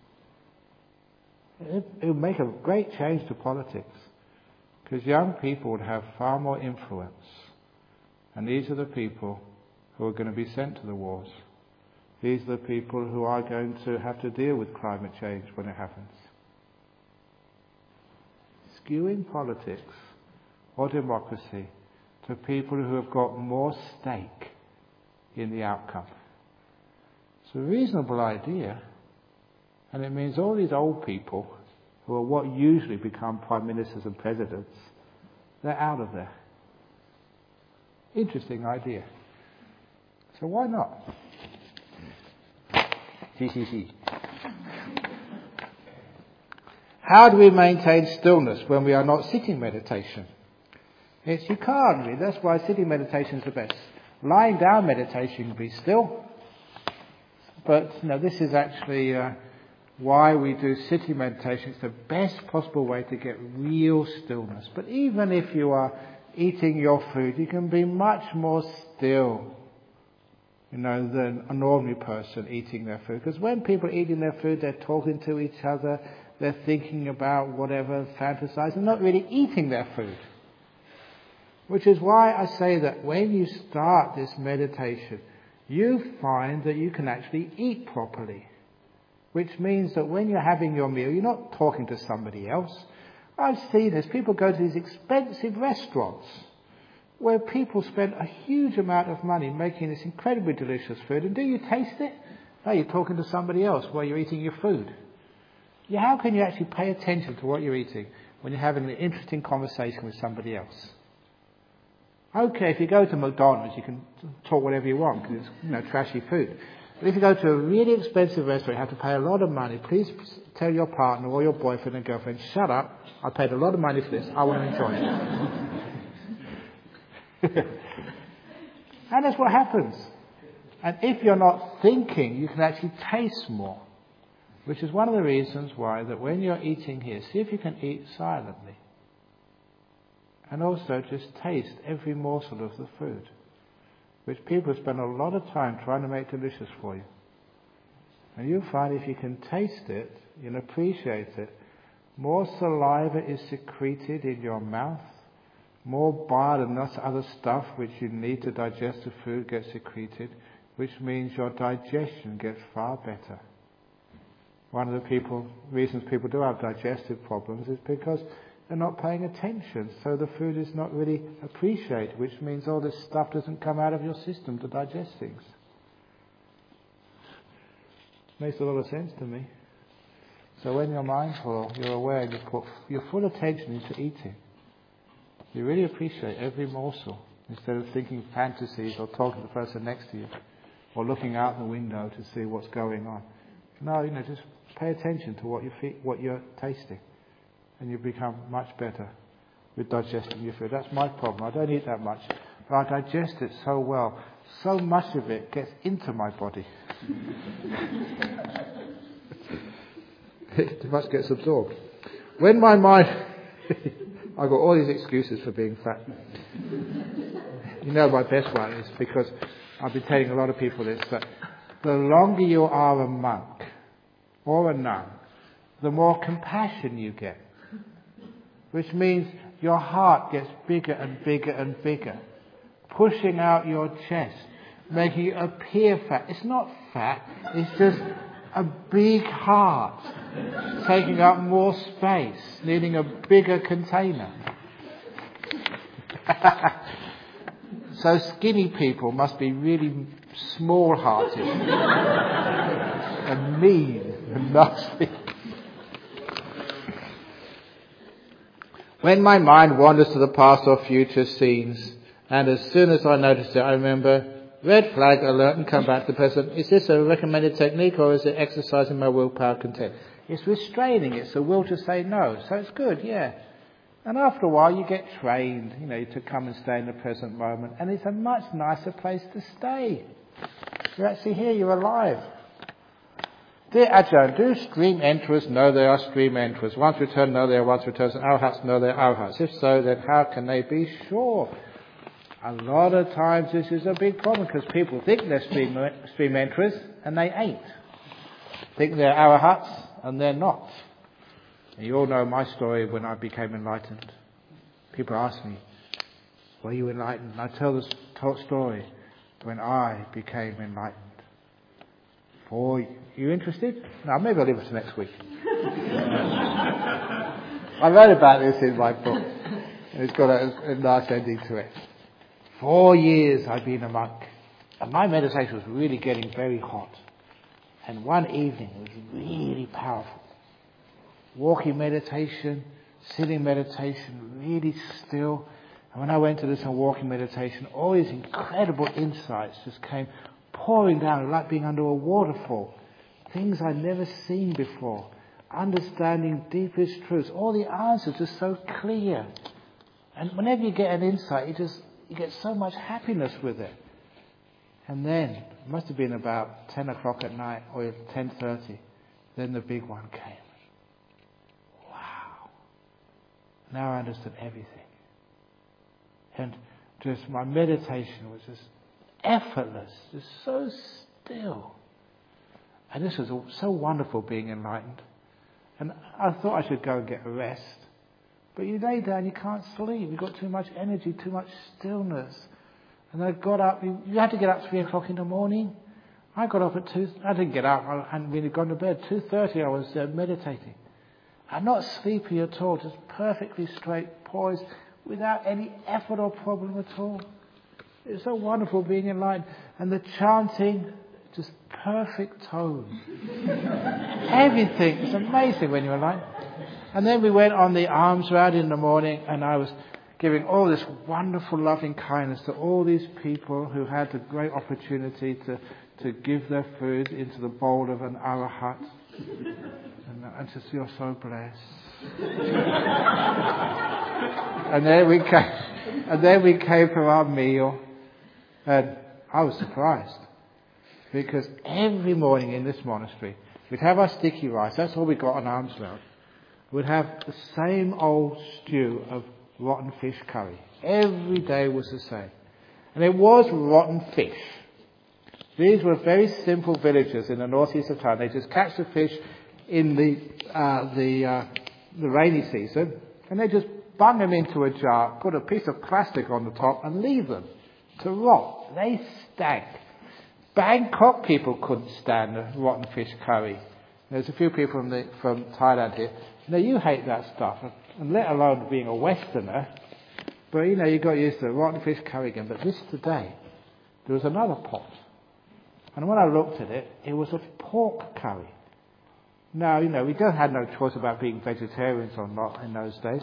It, it would make a great change to politics, because young people would have far more influence. And these are the people who are going to be sent to the wars. These are the people who are going to have to deal with climate change when it happens. Skewing politics or democracy to people who have got more stake in the outcome. It's a reasonable idea, and it means all these old people, who are what usually become prime ministers and presidents, they're out of there. Interesting idea. So why not? C C C. How do we maintain stillness when we are not sitting meditation? It's you can't really. That's why sitting meditation is the best. Lying down meditation can be still. But you know, this is actually uh, why we do sitting meditation. It's the best possible way to get real stillness. But even if you are eating your food, you can be much more still, you know, than an ordinary person eating their food. Because when people are eating their food, they're talking to each other, they're thinking about whatever, fantasizing, not really eating their food. Which is why I say that when you start this meditation, you find that you can actually eat properly. Which means that when you're having your meal, you're not talking to somebody else. I've seen this. People go to these expensive restaurants where people spend a huge amount of money making this incredibly delicious food. And do you taste it? No, you're talking to somebody else while you're eating your food. Yeah, how can you actually pay attention to what you're eating when you're having an interesting conversation with somebody else? Okay, if you go to McDonald's, you can talk whatever you want because it's, you know, trashy food. But if you go to a really expensive restaurant, you have to pay a lot of money. Please tell your partner or your boyfriend and girlfriend, shut up, I paid a lot of money for this, I want to enjoy it. And that's what happens. And if you're not thinking, you can actually taste more. Which is one of the reasons why that when you're eating here, see if you can eat silently. And also just taste every morsel of the food, which people spend a lot of time trying to make delicious for you. And you'll find if you can taste it, you'll appreciate it, more saliva is secreted in your mouth, more bile and lots of other stuff which you need to digest the food gets secreted, which means your digestion gets far better. One of the people, reasons people do have digestive problems is because they're not paying attention, so the food is not really appreciated, which means all this stuff doesn't come out of your system to digest things. Makes a lot of sense to me. So when you're mindful, you're aware, you put your full attention into eating. You really appreciate every morsel instead of thinking fantasies or talking to the person next to you or looking out the window to see what's going on. No, you know, just pay attention to what you feel, what you're tasting, and you become much better with digesting your food. That's my problem. I don't eat that much, but I digest it so well. So much of it gets into my body. Too much gets absorbed. When my mind... I've got all these excuses for being fat. You know my best one is because I've been telling a lot of people this, that the longer you are a monk or a nun, the more compassion you get. Which means your heart gets bigger and bigger and bigger, pushing out your chest, making it appear fat. It's not fat, it's just a big heart, taking up more space, needing a bigger container. So skinny people must be really small-hearted and mean and nasty. When my mind wanders to the past or future scenes, and as soon as I notice it, I remember, red flag, alert, and come back to the present. Is this a recommended technique, or is it exercising my willpower content? It's restraining. It's the will to say no. So it's good, yeah. And after a while, you get trained, you know, to come and stay in the present moment. And it's a much nicer place to stay. You're actually here. You're alive. Dear Ajahn, do stream enterers know they are stream enterers? Once returned, know they are once returned. And arhats know they are arhats. If so, then how can they be sure? A lot of times this is a big problem because people think they're stream, stream enterers and they ain't. Think they're arahats and they're not. And you all know my story when I became enlightened. People ask me, were you enlightened? And I tell this story when I became enlightened. For you interested? No, maybe I'll leave it to next week. I wrote about this in my book. It's got a, a nice ending to it. Four years I'd been a monk, and my meditation was really getting very hot. And one evening it was really powerful. Walking meditation, sitting meditation, really still. And when I went to this and walking meditation, all these incredible insights just came pouring down, like being under a waterfall. Things I'd never seen before. Understanding deepest truths. All the answers are so clear. And whenever you get an insight, you just you get so much happiness with it. And then, it must have been about ten o'clock at night, or ten thirty, then the big one came. Wow. Now I understood everything. And just my meditation was just effortless, just so still. And this was so wonderful being enlightened. And I thought I should go and get a rest. But you lay down, you can't sleep. You've got too much energy, too much stillness. And I got up. You, you had to get up three o'clock in the morning. I got up at two. I didn't get up. I hadn't really gone to bed. two thirty I was uh, meditating. I'm not sleepy at all. Just perfectly straight, poised, without any effort or problem at all. It's so wonderful being enlightened. And the chanting, just perfect tone. Everything. It's amazing when you're enlightened. And then we went on the alms round in the morning, and I was giving all this wonderful loving kindness to all these people who had the great opportunity to, to give their food into the bowl of an arahat. And I just feel so blessed. and then we came, and then we came for our meal, and I was surprised because every morning in this monastery we'd have our sticky rice. That's all we got on alms round. We'd have the same old stew of rotten fish curry. Every day was the same. And it was rotten fish. These were very simple villagers in the northeast of town. They just catch the fish in the uh, the uh, the rainy season, and they just bung them into a jar, put a piece of plastic on the top, and leave them to rot. They stank. Bangkok people couldn't stand the rotten fish curry. There's a few people from the from Thailand here. Now, you hate that stuff, and let alone being a Westerner. But, you know, you got used to rotten fish curry again. But this today, there was another pot. And when I looked at it, it was a pork curry. Now, you know, we don't have no choice about being vegetarians or not in those days.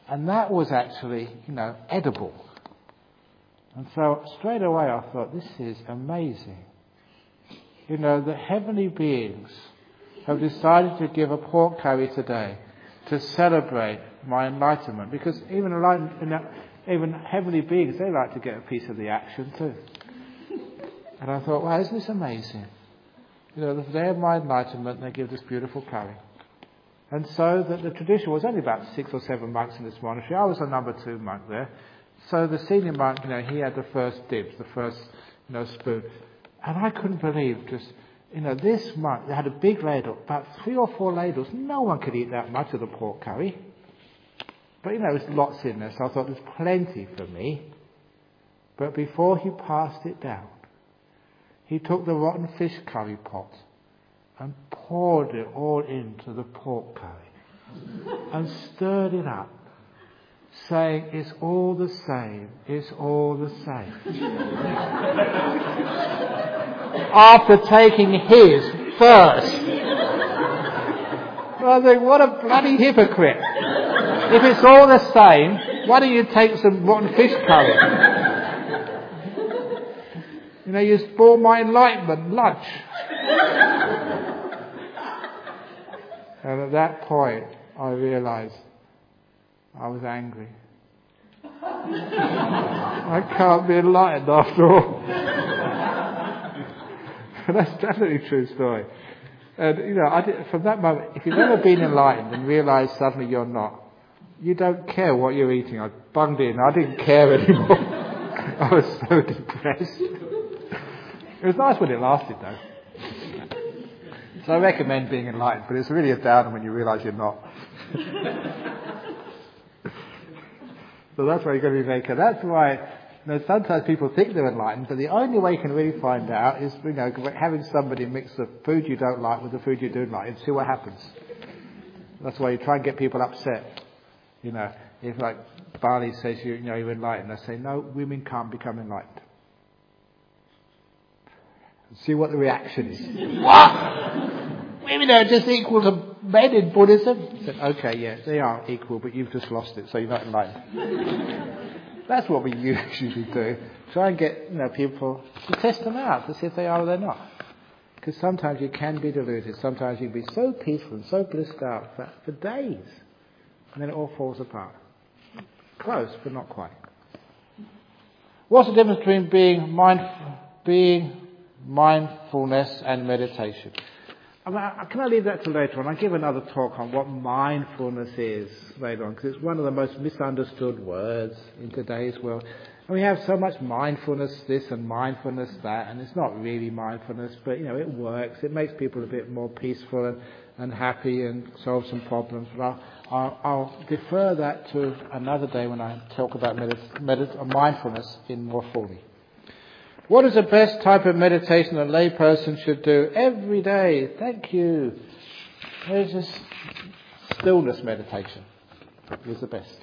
And that was actually, you know, edible. And so straight away I thought, this is amazing. You know, the heavenly beings have decided to give a pork curry today to celebrate my enlightenment. Because even enlightenment, even heavenly beings, they like to get a piece of the action too. And I thought, wow, isn't this amazing? You know, the day of my enlightenment, they give this beautiful curry. And so the, the tradition was only about six or seven monks in this monastery. I was the number two monk there. So the senior monk, you know, he had the first dibs, the first, you know, spoon. And I couldn't believe just, you know, this monk, they had a big ladle, about three or four ladles. No one could eat that much of the pork curry. But, you know, there's lots in there, so I thought there's plenty for me. But before he passed it down, he took the rotten fish curry pot and poured it all into the pork curry and stirred it up, saying, it's all the same, it's all the same. After taking his first. I think, what a bloody hypocrite. If it's all the same, why don't you take some rotten fish curry? You know, you spoil my enlightenment lunch. And at that point, I realised I was angry. I can't be enlightened after all. That's definitely a true story. And, you know, I did, from that moment, if you've ever been enlightened and realised suddenly you're not, you don't care what you're eating. I bunged in. I didn't care anymore. I was so depressed. It was nice when it lasted, though. So I recommend being enlightened, but it's really a downer when you realise you're not. So that's why you've got to be very careful. That's why, you know, sometimes people think they're enlightened, but the only way you can really find out is, you know, having somebody mix the food you don't like with the food you do like and see what happens. That's why you try and get people upset. You know, if like Bali says, you, you know, you're enlightened, I say, no, women can't become enlightened. See what the reaction is. What? Women are just equal to men in Buddhism? I said, okay, yes, they are equal, but you've just lost it, so you're not enlightened. That's what we usually do. Try and get, you know, people to test them out to see if they are or they're not. Because sometimes you can be deluded. Sometimes you can be so peaceful and so blissed out for, for days. And then it all falls apart. Close, but not quite. What's the difference between being mindful, being mindfulness and meditation? I mean, can I leave that to later on? I'll give another talk on what mindfulness is later on, because it's one of the most misunderstood words in today's world. And we have so much mindfulness this and mindfulness that, and it's not really mindfulness, but, you know, it works. It makes people a bit more peaceful and, and happy and solve some problems. But I'll, I'll, I'll defer that to another day when I talk about medit- medit- mindfulness in more fully. What is the best type of meditation a layperson should do every day? Thank you. It's just stillness meditation is the best.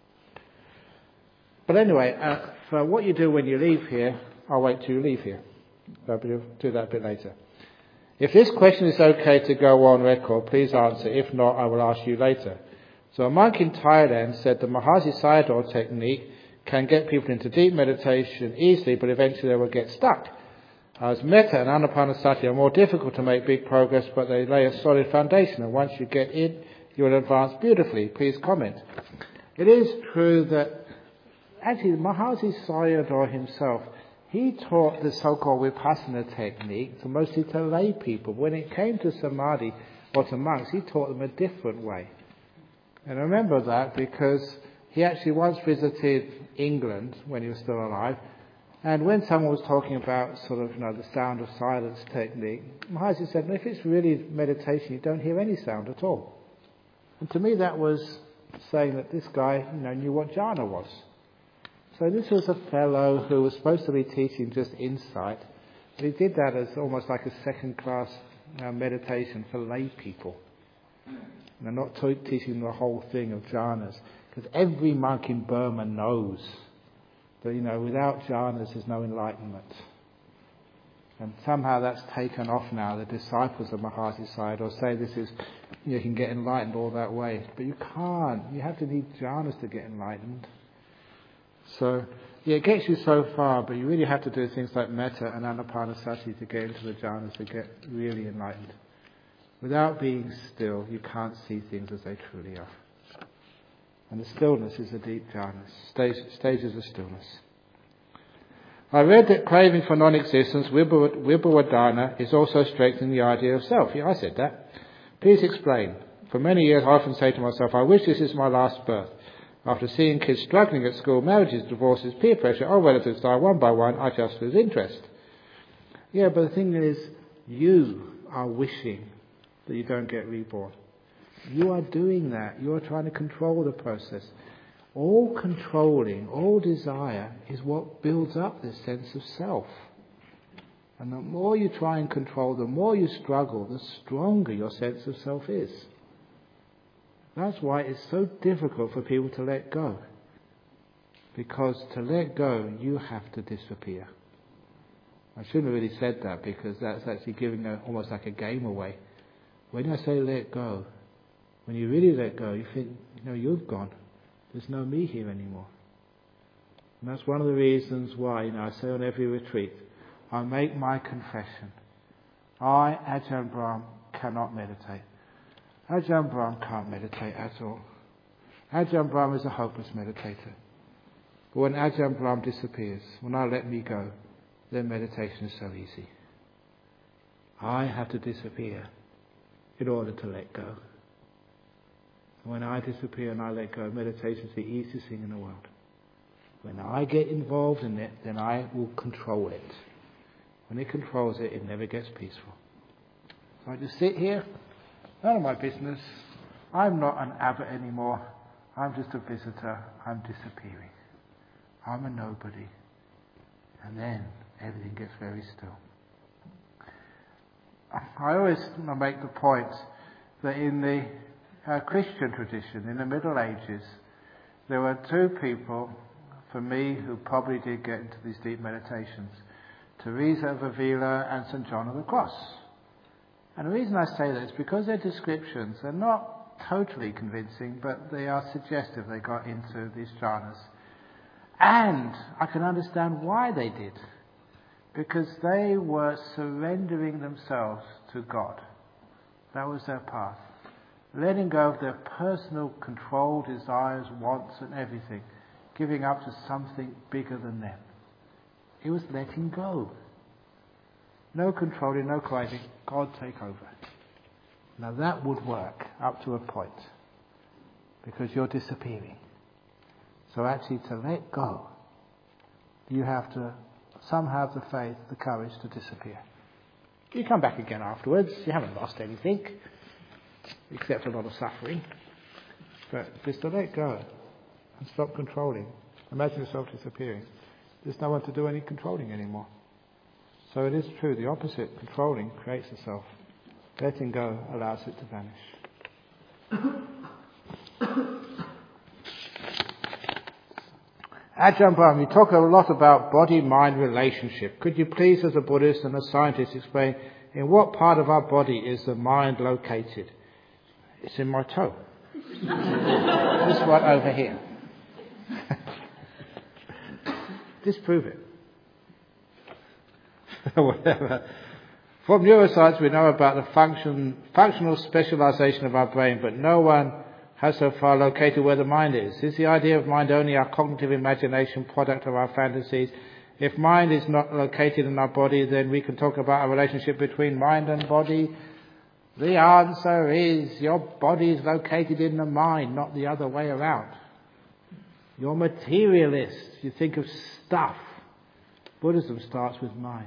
But anyway, uh, for what you do when you leave here, I'll wait till you leave here. I'll do that a bit later. If this question is okay to go on record, please answer. If not, I will ask you later. So a monk in Thailand said the Mahasi Sayadaw technique can get people into deep meditation easily, but eventually they will get stuck. As metta and anapanasati are more difficult to make big progress, but they lay a solid foundation, and once you get in, you will advance beautifully. Please comment. It is true that actually Mahasi Sayadaw himself, he taught the so-called Vipassana technique to mostly to lay people. When it came to samadhi or to monks, he taught them a different way. And I remember that because he actually once visited England when he was still alive, and when someone was talking about sort of, you know, the sound of silence technique, Mahasi said, well, if it's really meditation, you don't hear any sound at all. And to me that was saying that this guy, you know, knew what jhana was. So this was a fellow who was supposed to be teaching just insight, but he did that as almost like a second-class uh, meditation for lay people. You know, not t- teaching the whole thing of jhanas. Because every monk in Burma knows that, you know, without jhanas there's no enlightenment. And somehow that's taken off now. The disciples of Mahasi Sayadaw say this is, you can get enlightened all that way. But you can't. You have to need jhanas to get enlightened. So, yeah, it gets you so far, but you really have to do things like metta and anapanasati to get into the jhanas to get really enlightened. Without being still, you can't see things as they truly are. And the stillness is a deep jhana, stage, stages of stillness. I read that craving for non-existence, vibhawadana, is also strengthening the idea of self. Yeah, I said that. Please explain. For many years I often say to myself, I wish this is my last birth. After seeing kids struggling at school, marriages, divorces, peer pressure, all relatives die one by one, I just lose interest. Yeah, but the thing is, you are wishing that you don't get reborn. You are doing that. You are trying to control the process. All controlling, all desire is what builds up this sense of self. And the more you try and control, the more you struggle, the stronger your sense of self is. That's why it's so difficult for people to let go. Because to let go, you have to disappear. I shouldn't have really said that, because that's actually giving a, almost like a game away. When I say let go, when you really let go, you think, you know, you've gone. There's no me here anymore. And that's one of the reasons why, you know, I say on every retreat, I make my confession. I, Ajahn Brahm, cannot meditate. Ajahn Brahm can't meditate at all. Ajahn Brahm is a hopeless meditator. But when Ajahn Brahm disappears, when I let me go, then meditation is so easy. I have to disappear in order to let go. When I disappear and I let go, meditation is the easiest thing in the world. When I get involved in it, then I will control it. When it controls it, it never gets peaceful. So I just sit here, none of my business. I'm not an abbot anymore. I'm just a visitor. I'm disappearing. I'm a nobody. And then everything gets very still. I always make the point that in the Uh, Christian tradition, in the Middle Ages, there were two people, for me, who probably did get into these deep meditations. Teresa of Avila and Saint John of the Cross. And the reason I say that is because their descriptions are not totally convincing, but they are suggestive they got into these jhanas. And I can understand why they did. Because they were surrendering themselves to God. That was their path. Letting go of their personal control, desires, wants and everything. Giving up to something bigger than them. It was letting go. No controlling, no craving. God take over. Now that would work up to a point. Because you're disappearing. So actually to let go, you have to somehow have the faith, the courage to disappear. You come back again afterwards. You haven't lost anything. Except for a lot of suffering. But just to let go and stop controlling. Imagine yourself disappearing. There's no one to do any controlling anymore. So it is true, the opposite, controlling, creates the self. Letting go allows it to vanish. Ajahn Brahm, you talk a lot about body-mind relationship. Could you please, as a Buddhist and a scientist, explain in what part of our body is the mind located? It's in my toe. This one over here. Disprove it. Whatever. From neuroscience we know about the function, functional specialization of our brain, but no one has so far located where the mind is. Is the idea of mind only our cognitive imagination, product of our fantasies? If mind is not located in our body, then we can talk about a relationship between mind and body. The answer is your body is located in the mind, not the other way around. You're materialist. You think of stuff. Buddhism starts with mind.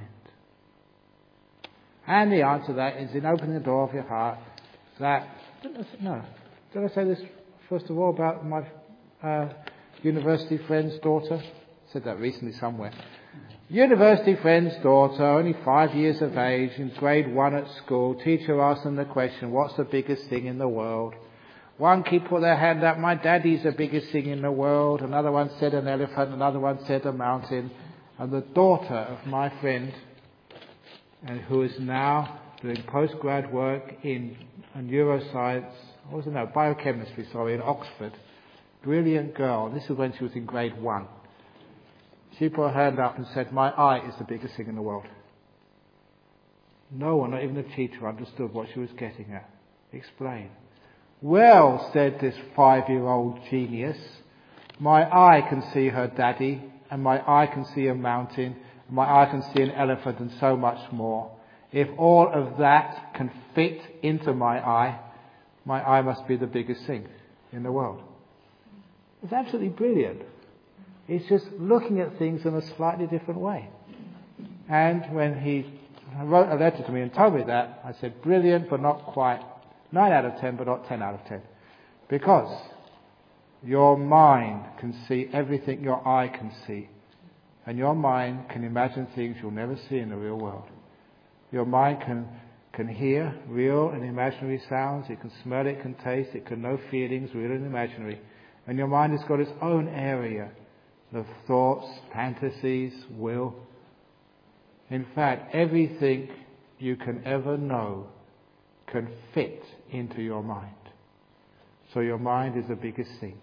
And the answer to that is in opening the door of your heart that, no, did I say this first of all about my uh, university friend's daughter? I said that recently somewhere. University friend's daughter, only five years of age, in grade one at school. Teacher asked them the question, what's the biggest thing in the world? One kid put their hand up, my daddy's the biggest thing in the world. Another one said an elephant, another one said a mountain. And the daughter of my friend and who is now doing postgrad work in neuroscience, what was it now, biochemistry, sorry, in Oxford. Brilliant girl. This is when she was in grade one. She put her hand up and said, "My eye is the biggest thing in the world." No one, not even the teacher, understood what she was getting at. Explain. "Well," said this five-year-old genius, "my eye can see her daddy, and my eye can see a mountain, and my eye can see an elephant, and so much more. If all of that can fit into my eye, my eye must be the biggest thing in the world." It's absolutely brilliant. It's just looking at things in a slightly different way. And when he wrote a letter to me and told me that, I said, brilliant, but not quite. nine out of ten, but not ten out of ten. Because your mind can see everything your eye can see. And your mind can imagine things you'll never see in the real world. Your mind can, can hear real and imaginary sounds. It can smell, it can taste, it can know feelings, real and imaginary. And your mind has got its own area of thoughts, fantasies, will. In fact, everything you can ever know can fit into your mind. So your mind is the biggest thing.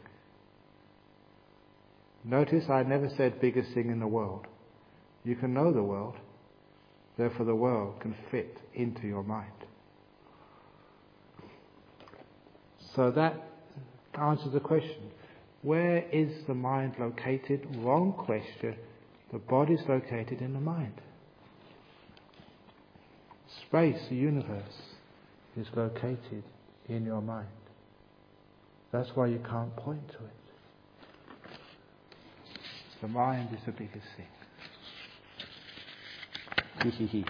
Notice I never said biggest thing in the world. You can know the world, therefore the world can fit into your mind. So that answers the question. Where is the mind located? Wrong question. The body is located in the mind. Space, the universe, is located in your mind. That's why you can't point to it. The mind is the biggest thing.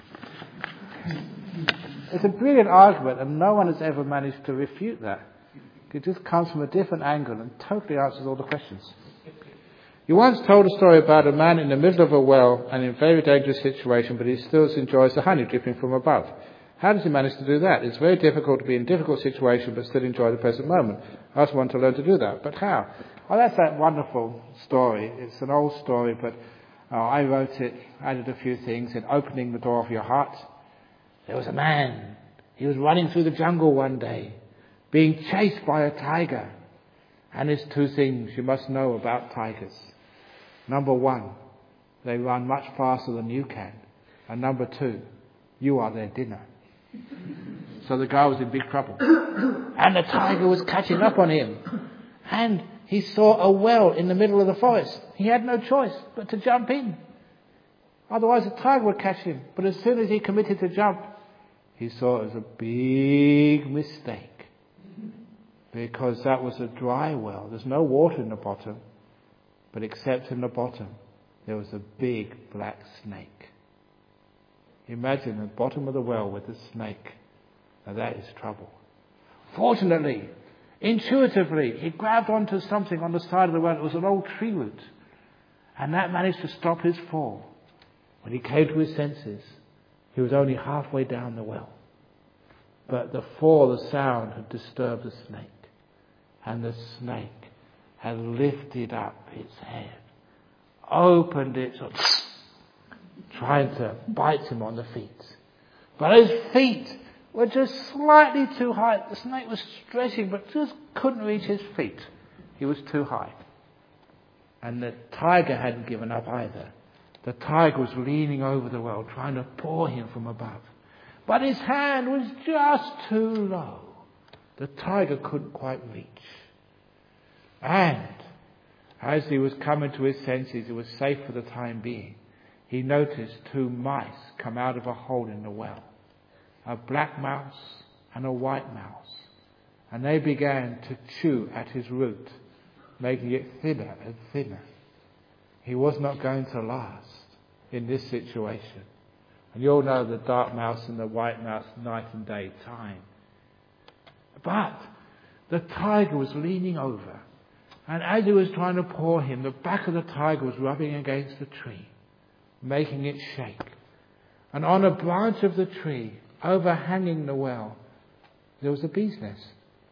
It's a brilliant argument, and no one has ever managed to refute that. It just comes from a different angle and totally answers all the questions. You once told a story about a man in the middle of a well and in a very dangerous situation, but he still enjoys the honey dripping from above. How does he manage to do that? It's very difficult to be in a difficult situation but still enjoy the present moment. I also want to learn to do that. But how? Well, that's that wonderful story. It's an old story, but uh, I wrote it, added a few things in Opening the Door of Your Heart. There was a man. He was running through the jungle one day, being chased by a tiger. And there's two things you must know about tigers. Number one, they run much faster than you can. And number two, you are their dinner. So the guy was in big trouble. And the tiger was catching up on him. And he saw a well in the middle of the forest. He had no choice but to jump in. Otherwise the tiger would catch him. But as soon as he committed to jump, he saw it was a big mistake. Because that was a dry well. There's no water in the bottom. But except in the bottom, there was a big black snake. Imagine the bottom of the well with a snake. Now that is trouble. Fortunately, intuitively, he grabbed onto something on the side of the well. It was an old tree root. And that managed to stop his fall. When he came to his senses, he was only halfway down the well. But the fall, the sound, had disturbed the snake. And the snake had lifted up its head, opened its, trying to bite him on the feet. But his feet were just slightly too high. The snake was stretching, but just couldn't reach his feet. He was too high. And the tiger hadn't given up either. The tiger was leaning over the well, trying to paw him from above. But his hand was just too low. The tiger couldn't quite reach. And as he was coming to his senses, it was safe for the time being, he noticed two mice come out of a hole in the well. A black mouse and a white mouse. And they began to chew at his root, making it thinner and thinner. He was not going to last in this situation. And you all know the dark mouse and the white mouse, night and day, time. But the tiger was leaning over, and as he was trying to paw him, the back of the tiger was rubbing against the tree, making it shake. And on a branch of the tree, overhanging the well, there was a bee's nest.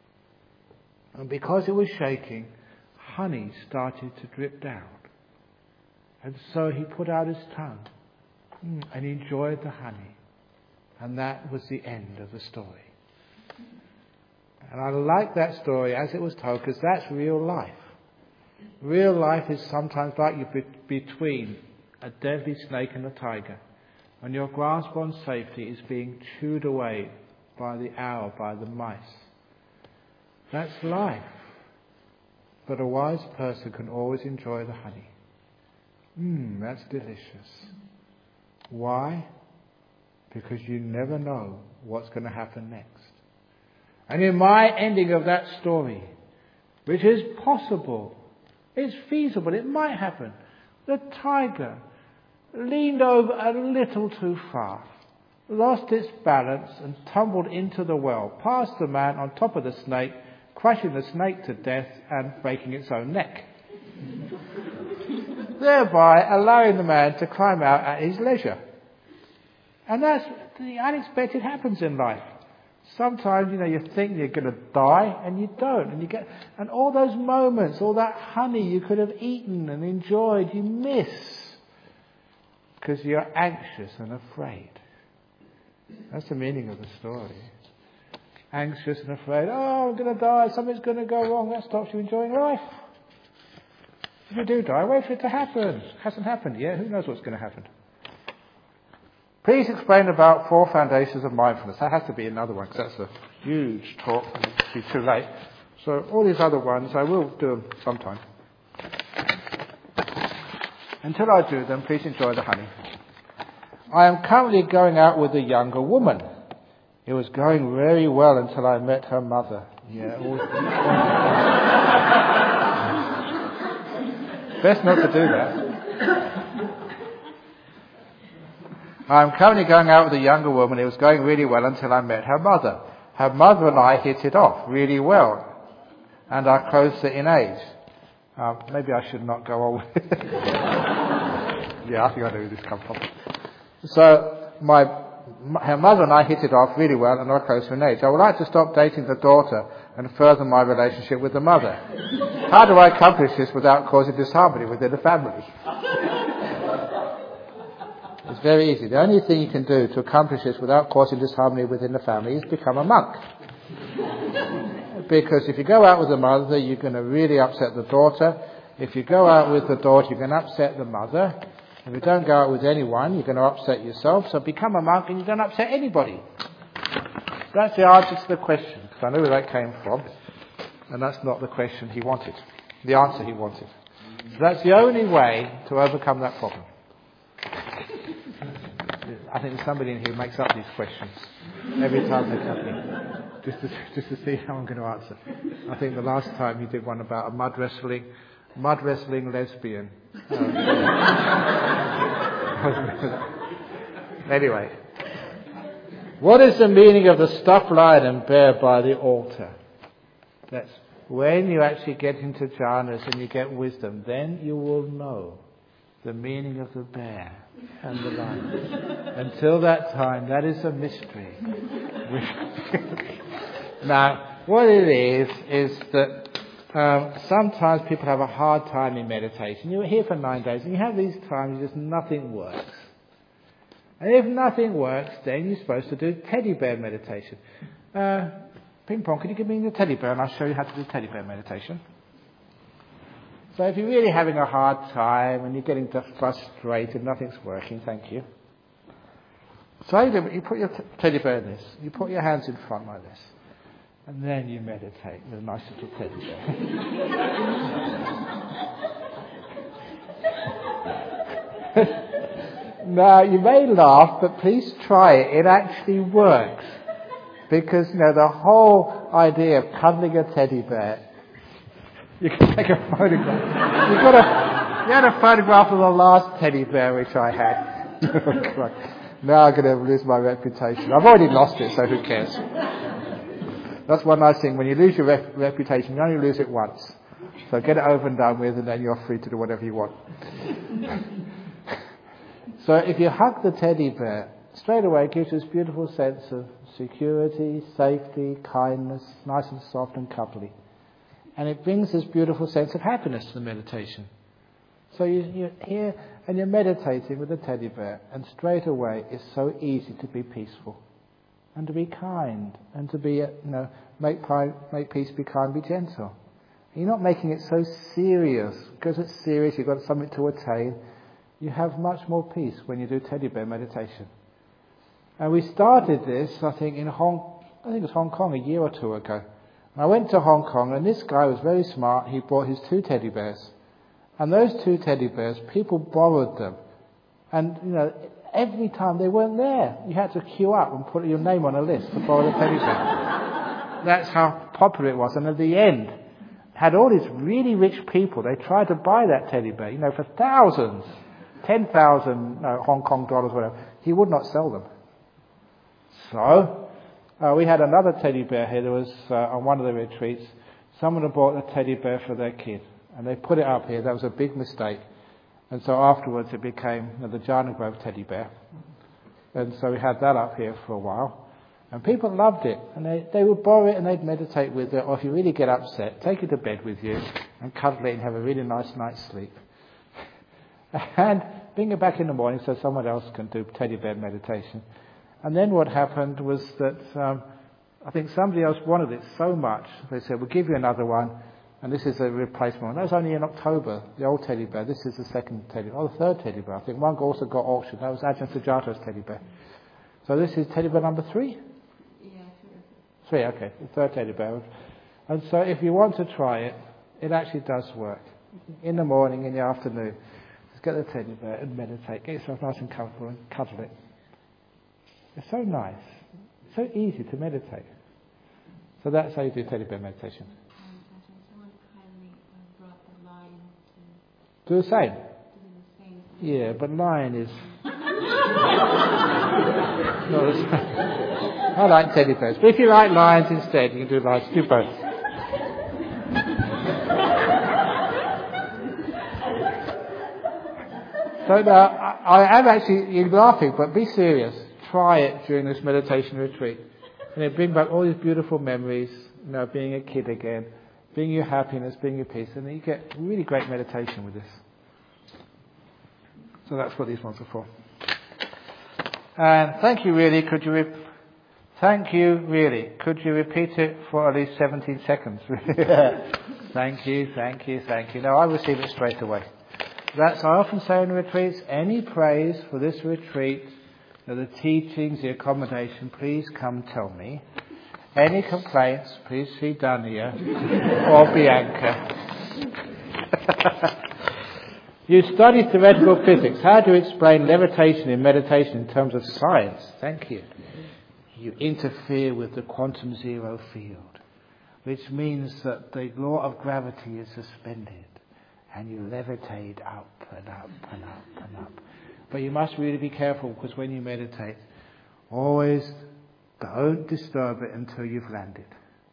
And because it was shaking, honey started to drip down. And so he put out his tongue and enjoyed the honey. And that was the end of the story. And I like that story as it was told, because that's real life. Real life is sometimes like you're be- between a deadly snake and a tiger. When your grasp on safety is being chewed away by the owl, by the mice. That's life. But a wise person can always enjoy the honey. Mmm, that's delicious. Why? Because you never know what's going to happen next. And in my ending of that story, which is possible, it's feasible, it might happen, the tiger leaned over a little too far, lost its balance and tumbled into the well, past the man on top of the snake, crushing the snake to death and breaking its own neck. Thereby allowing the man to climb out at his leisure. And that's the unexpected happens in life. Sometimes, you know, you think you're going to die and you don't. And you get, and all those moments, all that honey you could have eaten and enjoyed, you miss. Because you're anxious and afraid. That's the meaning of the story. Anxious and afraid. Oh, I'm going to die. Something's going to go wrong. That stops you enjoying life. If you do die, wait for it to happen. It hasn't happened yet. Who knows what's going to happen? Please explain about four foundations of mindfulness. That has to be another one, because that's a huge talk and it'll be too late. So all these other ones, I will do them sometime. Until I do them, please enjoy the honey. I am currently going out with a younger woman. It was going very well until I met her mother. Yeah. All... Best not to do that. I am currently going out with a younger woman. It was going really well until I met her mother. Her mother and I hit it off really well and are closer in age. Um, maybe I should not go on with it. Yeah, I think I know who this comes from. So, my, her mother and I hit it off really well and are closer in age. I would like to stop dating the daughter and further my relationship with the mother. How do I accomplish this without causing disharmony within the family? It's very easy. The only thing you can do to accomplish this without causing disharmony within the family is become a monk. Because if you go out with the mother, you're going to really upset the daughter. If you go out with the daughter, you're going to upset the mother. If you don't go out with anyone, you're going to upset yourself. So become a monk and you don't upset anybody. That's the answer to the question. Because I know where that came from. And that's not the question he wanted. The answer he wanted. So that's the only way to overcome that problem. I think there's somebody in here who makes up these questions every time they come in, just to, just to see how I'm going to answer. I think the last time you did one about a mud wrestling, mud wrestling lesbian. Um, anyway, what is the meaning of the stuffed lion and bear by the altar? That's when you actually get into jhanas and you get wisdom, then you will know the meaning of the bear and the lion. Until that time, that is a mystery. Now, what it is, is that um, sometimes people have a hard time in meditation. You're here for nine days, and you have these times just nothing works. And if nothing works, then you're supposed to do teddy bear meditation. Uh, Ping Pong, can you give me the teddy bear, and I'll show you how to do teddy bear meditation. So if you're really having a hard time and you're getting frustrated, nothing's working, thank you. So you, do, you put your t- teddy bear in this. You put your hands in front like this. And then you meditate with a nice little teddy bear. Now, you may laugh, but please try it. It actually works. Because, you know, the whole idea of cuddling a teddy bear, you can take a photograph. You've got a, you had a photograph of the last teddy bear which I had. Now I'm going to lose my reputation. I've already lost it, so who cares? That's one nice thing. When you lose your rep- reputation, you only lose it once. So get it over and done with, and then you're free to do whatever you want. So if you hug the teddy bear, straight away it gives you this beautiful sense of security, safety, kindness, nice and soft and cuddly. And it brings this beautiful sense of happiness to the meditation. So you, you're here and you're meditating with a teddy bear, and straight away it's so easy to be peaceful. and to be kind, and to be, you know, make, make peace, be kind, be gentle. You're not making it so serious. Because it's serious, you've got something to attain. You have much more peace when you do teddy bear meditation. And we started this, I think, in Hong, I think it was Hong Kong a year or two ago. And I went to Hong Kong, and this guy was very smart. He brought his two teddy bears. And those two teddy bears, people borrowed them. And, you know, every time they weren't there, you had to queue up and put your name on a list to borrow the teddy bear. That's how popular it was. And at the end, had all these really rich people. They tried to buy that teddy bear, you know, for thousands, ten thousand no, Hong Kong dollars, whatever. He would not sell them. So, uh, we had another teddy bear here. There was, uh, on one of the retreats, someone had bought a teddy bear for their kid. And they put it up here. That was a big mistake. And so afterwards it became, you know, the Jhana Grove teddy bear. And so we had that up here for a while. And people loved it. And they, they would borrow it and they'd meditate with it. Or if you really get upset, take it to bed with you and cuddle it and have a really nice night's sleep. And bring it back in the morning so someone else can do teddy bear meditation. And then what happened was that um, I think somebody else wanted it so much, they said, we'll give you another one. And this is a replacement. That was only in October, the old teddy bear. This is the second teddy bear, or the third teddy bear. I think one also got auctioned. That was Ajahn Sujata's teddy bear. So this is teddy bear number three? Yeah, three. Three, okay. The third teddy bear. And so if you want to try it, it actually does work. In the morning, in the afternoon, just get the teddy bear and meditate. Get yourself nice and comfortable and cuddle it. It's so nice. It's so easy to meditate. So that's how you do teddy bear meditation. Do the same? Yeah, but lion is not the same. I like teddy bears. But if you like lions instead, you can do lions. Do both. So now, I, I am actually, you're laughing, but be serious. Try it during this meditation retreat. And it bring back all these beautiful memories, you know, being a kid again. Being your happiness, being your peace, and then you get really great meditation with this. So that's what these ones are for. And thank you, really. Could you? Re- thank you, really. Could you repeat it for at least seventeen seconds? Thank you, thank you, thank you. No, I receive it straight away. That's I often say in retreats. Any praise for this retreat, the teachings, the accommodation, please come tell me. Any complaints, please see Dania or Bianca. You study theoretical physics. How do you explain levitation in meditation in terms of science? Thank you. You interfere with the quantum zero field, which means that the law of gravity is suspended and you levitate up and up and up and up. But you must really be careful, because when you meditate, always don't disturb it until you've landed.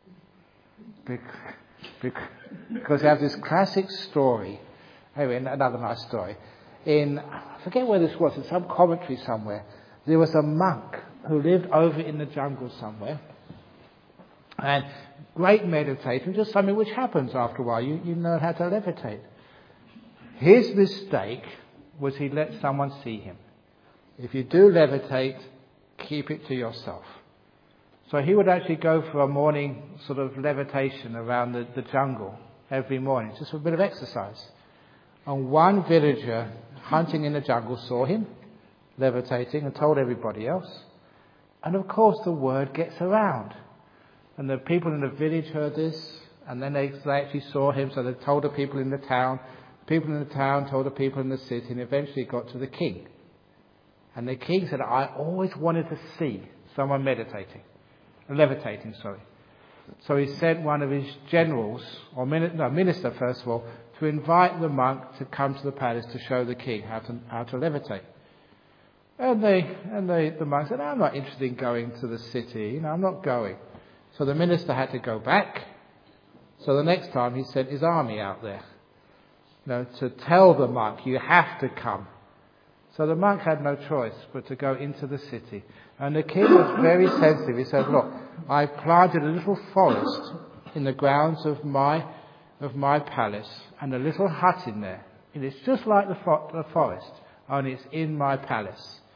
Because they have this classic story. Anyway, another nice story. In, I forget where this was, in some commentary somewhere, there was a monk who lived over in the jungle somewhere. And great meditation, just something which happens after a while. You, you know how to levitate. His mistake was he let someone see him. If you do levitate, keep it to yourself. So he would actually go for a morning sort of levitation around the, the jungle every morning, just for a bit of exercise. And one villager hunting in the jungle saw him levitating and told everybody else. And of course the word gets around. And the people in the village heard this, and then they, they actually saw him, so they told the people in the town. People in the town told the people in the city, and eventually it got to the king. And the king said, I always wanted to see someone meditating. Levitating, sorry. So he sent one of his generals, or min- no, minister first of all, to invite the monk to come to the palace to show the king how to how to levitate. And they and they, the monk said, I'm not interested in going to the city. You know, I'm not going. So the minister had to go back. So the next time he sent his army out there, you know, to tell the monk, you have to come. So the monk had no choice but to go into the city. And the king was very sensitive. He said, look, I planted a little forest in the grounds of my of my palace, and a little hut in there. And it's just like the, fo- the forest, only it's in my palace.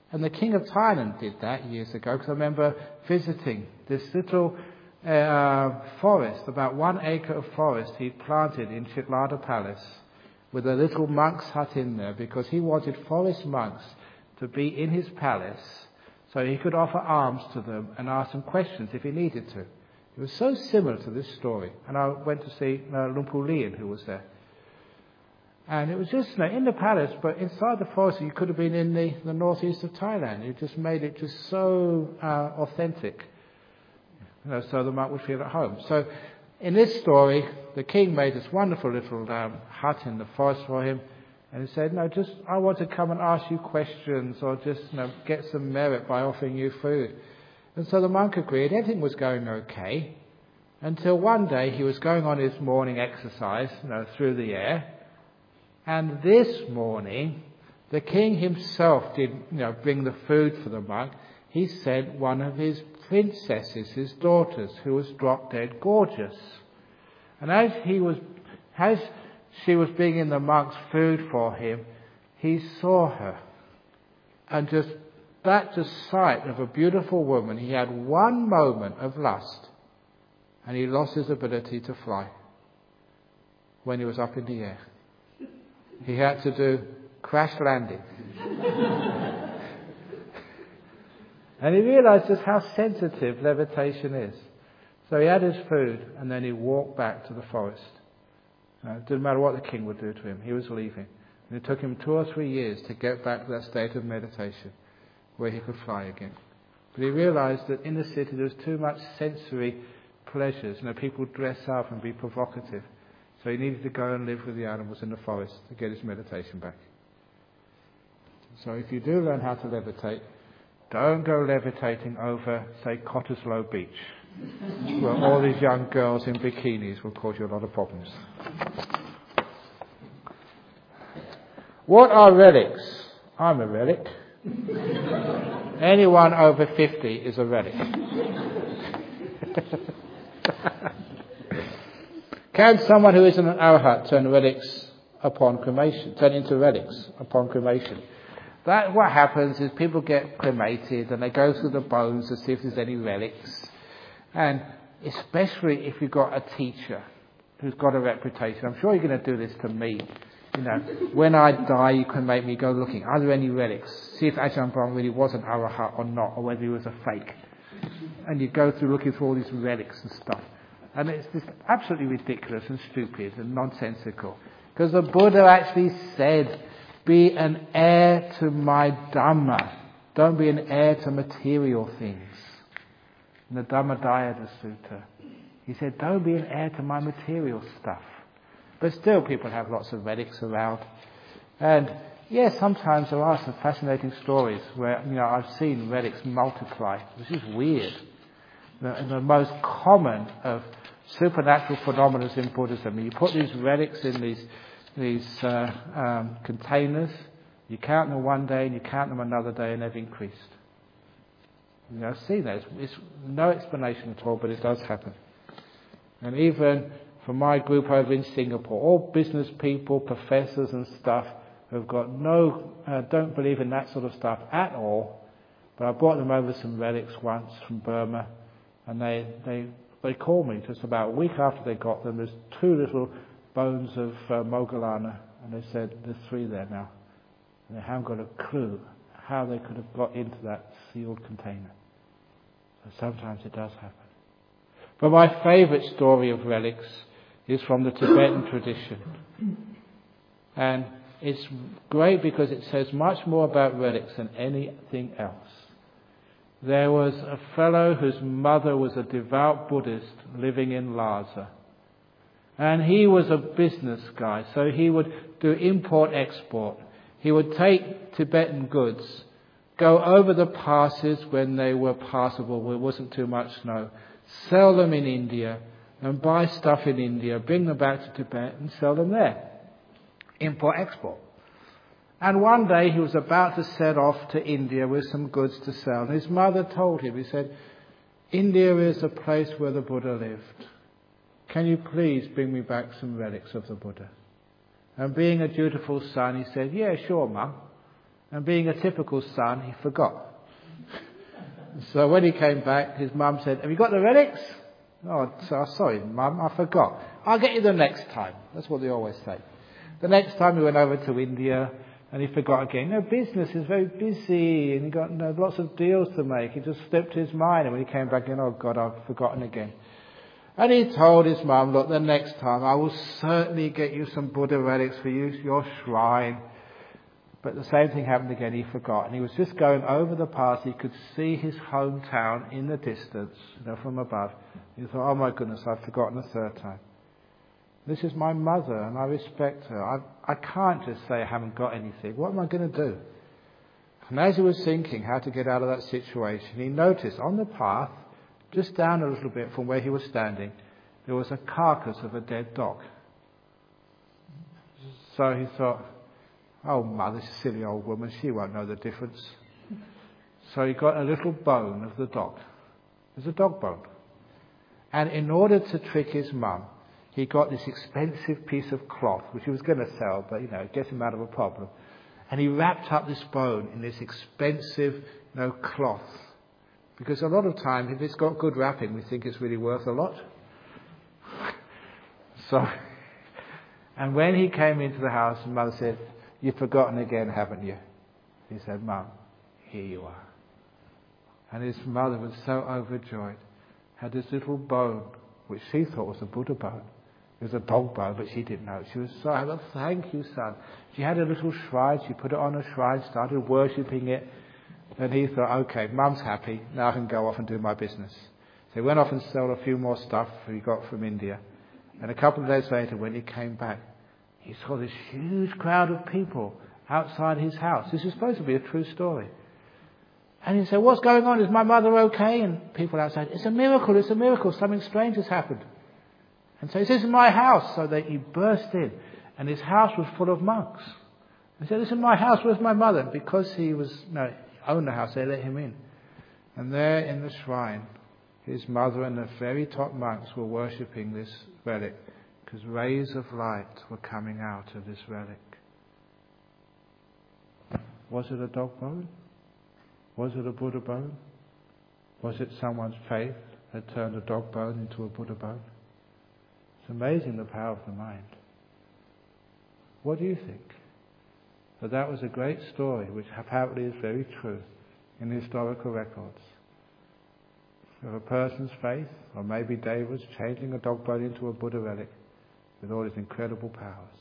And the King of Thailand did that years ago, because I remember visiting this little uh, forest, about one acre of forest he planted in Chitlada Palace, with a little monk's hut in there, because he wanted forest monks to be in his palace so he could offer alms to them and ask them questions if he needed to. It was so similar to this story. And I went to see uh, Lumpu Lien, who was there. And it was just, you know, in the palace, but inside the forest, you could have been in the, the northeast of Thailand. It just made it just so uh, authentic, you know, so the monk would feel at home. So in this story, the king made this wonderful little um, hut in the forest for him. And he said, no, just, I want to come and ask you questions, or just, you know, get some merit by offering you food. And so the monk agreed. Everything was going okay, until one day he was going on his morning exercise, you know, through the air. And this morning, the king himself did, you know, bring the food for the monk. He sent one of his princesses, his daughters, who was drop dead gorgeous. And as he was, as she was bringing the monk's food for him, he saw her. And just that just sight of a beautiful woman, he had one moment of lust, and he lost his ability to fly when he was up in the air. He had to do crash landing. And he realized just how sensitive levitation is. So he had his food, and then he walked back to the forest. Uh, it didn't matter what the king would do to him. He was leaving. And it took him two or three years to get back to that state of meditation where he could fly again. But he realized that in the city there was too much sensory pleasures. You know, people dress up and be provocative. So he needed to go and live with the animals in the forest to get his meditation back. So if you do learn how to levitate, don't go levitating over, say, Cottesloe Beach, where all these young girls in bikinis will cause you a lot of problems. What are relics? I'm a relic. Anyone over fifty is a relic. Can someone who isn't an arahat turn relics upon cremation, turn into relics upon cremation? That what happens is people get cremated and they go through the bones to see if there's any relics. And especially if you've got a teacher who's got a reputation. I'm sure you're going to do this to me. You know, when I die, you can make me go looking. Are there any relics? See if Ajahn Brahm really was an arahat or not, or whether he was a fake. And you go through looking through all these relics and stuff. And it's just absolutely ridiculous and stupid and nonsensical. Because the Buddha actually said, be an heir to my Dhamma. Don't be an heir to material things. In the Dhammadayana Sutta, he said, don't be an heir to my material stuff. But still people have lots of relics around. And yes, sometimes there are some fascinating stories where, you know, I've seen relics multiply, which is weird. The, the most common of supernatural phenomena in Buddhism, you put these relics in these these uh, um, containers, you count them one day and you count them another day, and they've increased. You know, I've seen that. It's, it's no explanation at all, but it does happen. And even for my group over in Singapore, all business people, professors and stuff, who've got no, uh, don't believe in that sort of stuff at all. But I brought them over some relics once from Burma, and they they they called me just about a week after they got them. There's two little bones of uh, Moggallana, and they said there's three there now. And they haven't got a clue how they could have got into that sealed container. So sometimes it does happen. But my favourite story of relics is from the Tibetan tradition. And it's great because it says much more about relics than anything else. There was a fellow whose mother was a devout Buddhist living in Lhasa. And he was a business guy, so he would do import-export. He would take Tibetan goods, go over the passes when they were passable, where there wasn't too much snow, sell them in India, and buy stuff in India, bring them back to Tibet and sell them there. Import-export. And one day he was about to set off to India with some goods to sell. And his mother told him, he said, India is a place where the Buddha lived. Can you please bring me back some relics of the Buddha? And being a dutiful son, he said, yeah, sure, Mum. And being a typical son, he forgot. So when he came back, his mum said, "Have you got the relics?" "Oh, so, sorry, Mum, I forgot. I'll get you the next time." That's what they always say. The next time he went over to India, and he forgot again. No, business is very busy, and he got you know, lots of deals to make. He just slipped his mind, and when he came back in, "Oh God, I've forgotten again." And he told his mum, "Look, the next time I will certainly get you some Buddha relics for you, your shrine." But the same thing happened again. He forgot, and he was just going over the pass. He could see his hometown in the distance, you know, from above. He thought, "Oh my goodness, I've forgotten a third time. This is my mother, and I respect her. I, I can't just say I haven't got anything. What am I going to do?" And as he was thinking how to get out of that situation, he noticed on the path, just down a little bit from where he was standing, there was a carcass of a dead dog. So he thought, "Oh, mother, this silly old woman, she won't know the difference." So he got a little bone of the dog. It was a dog bone. And in order to trick his mum, he got this expensive piece of cloth, which he was going to sell, but, you know, get him out of a problem. And he wrapped up this bone in this expensive, you know, cloth. Because a lot of time, if it's got good wrapping, we think it's really worth a lot. So, and when he came into the house, his mother said, "You've forgotten again, haven't you?" He said, "Mum, here you are." And his mother was so overjoyed, had this little bone, which she thought was a Buddha bone. It was a dog bone, but she didn't know. She was so, "Oh, thank you, son." She had a little shrine. She put it on a shrine, started worshipping it. And he thought, "Okay, Mum's happy. Now I can go off and do my business." So he went off and sold a few more stuff he got from India. And a couple of days later, when he came back, he saw this huge crowd of people outside his house. This is supposed to be a true story. And he said, "What's going on? Is my mother okay?" And people outside, "It's a miracle, it's a miracle. Something strange has happened." And so he said, "This is my house." So they, he burst in, and his house was full of monks. He said, "This is my house, where's my mother?" And because he was, no, owned the house, they let him in. And there in the shrine, his mother and the very top monks were worshipping this relic, because rays of light were coming out of this relic. Was it a dog bone? Was it a Buddha bone? Was it someone's faith had turned a dog bone into a Buddha bone? It's amazing the power of the mind. What do you think? But that was a great story, which apparently is very true in the historical records, of a person's faith, or maybe David's changing a dog bone into a Buddha relic with all his incredible powers.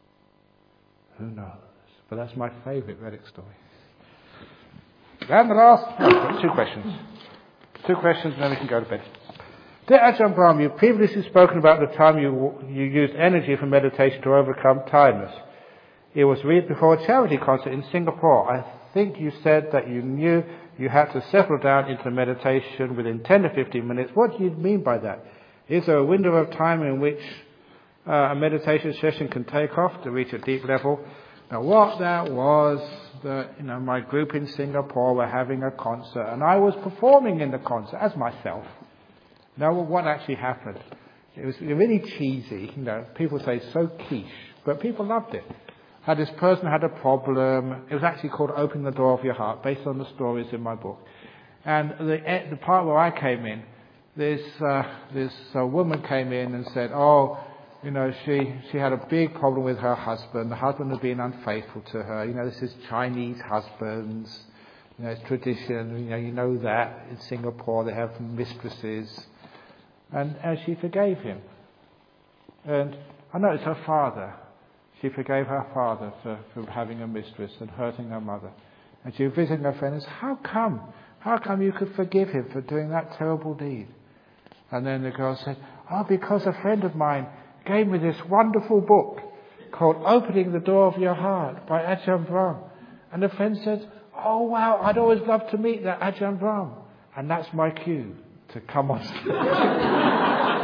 Who knows? But that's my favourite relic story. And the last, no, two questions. Two questions and then we can go to bed. Dear Ajahn Brahm, you've previously spoken about the time you you used energy for meditation to overcome tiredness. It was read before a charity concert in Singapore. I think you said that you knew you had to settle down into meditation within ten to fifteen minutes. What do you mean by that? Is there a window of time in which uh, a meditation session can take off to reach a deep level? Now what that was, that, you know, my group in Singapore were having a concert and I was performing in the concert as myself. Now what actually happened? It was really cheesy, you know, people say so quiche, but people loved it. How this person had a problem. It was actually called Opening the Door of Your Heart, based on the stories in my book. And the the part where I came in, this uh, this uh, woman came in and said, "Oh, you know, she she had a big problem with her husband. The husband had been unfaithful to her. You know, this is Chinese husbands. You know, it's tradition. You know, you know that in Singapore they have mistresses." And as she forgave him, and I know it's her father. She forgave her father for, for having a mistress and hurting her mother. And she was visiting her friend and said, "How come? How come you could forgive him for doing that terrible deed?" And then the girl said, "Oh, because a friend of mine gave me this wonderful book called Opening the Door of Your Heart by Ajahn Brahm." And the friend said, "Oh, wow, I'd always love to meet that Ajahn Brahm." And that's my cue to come on stage.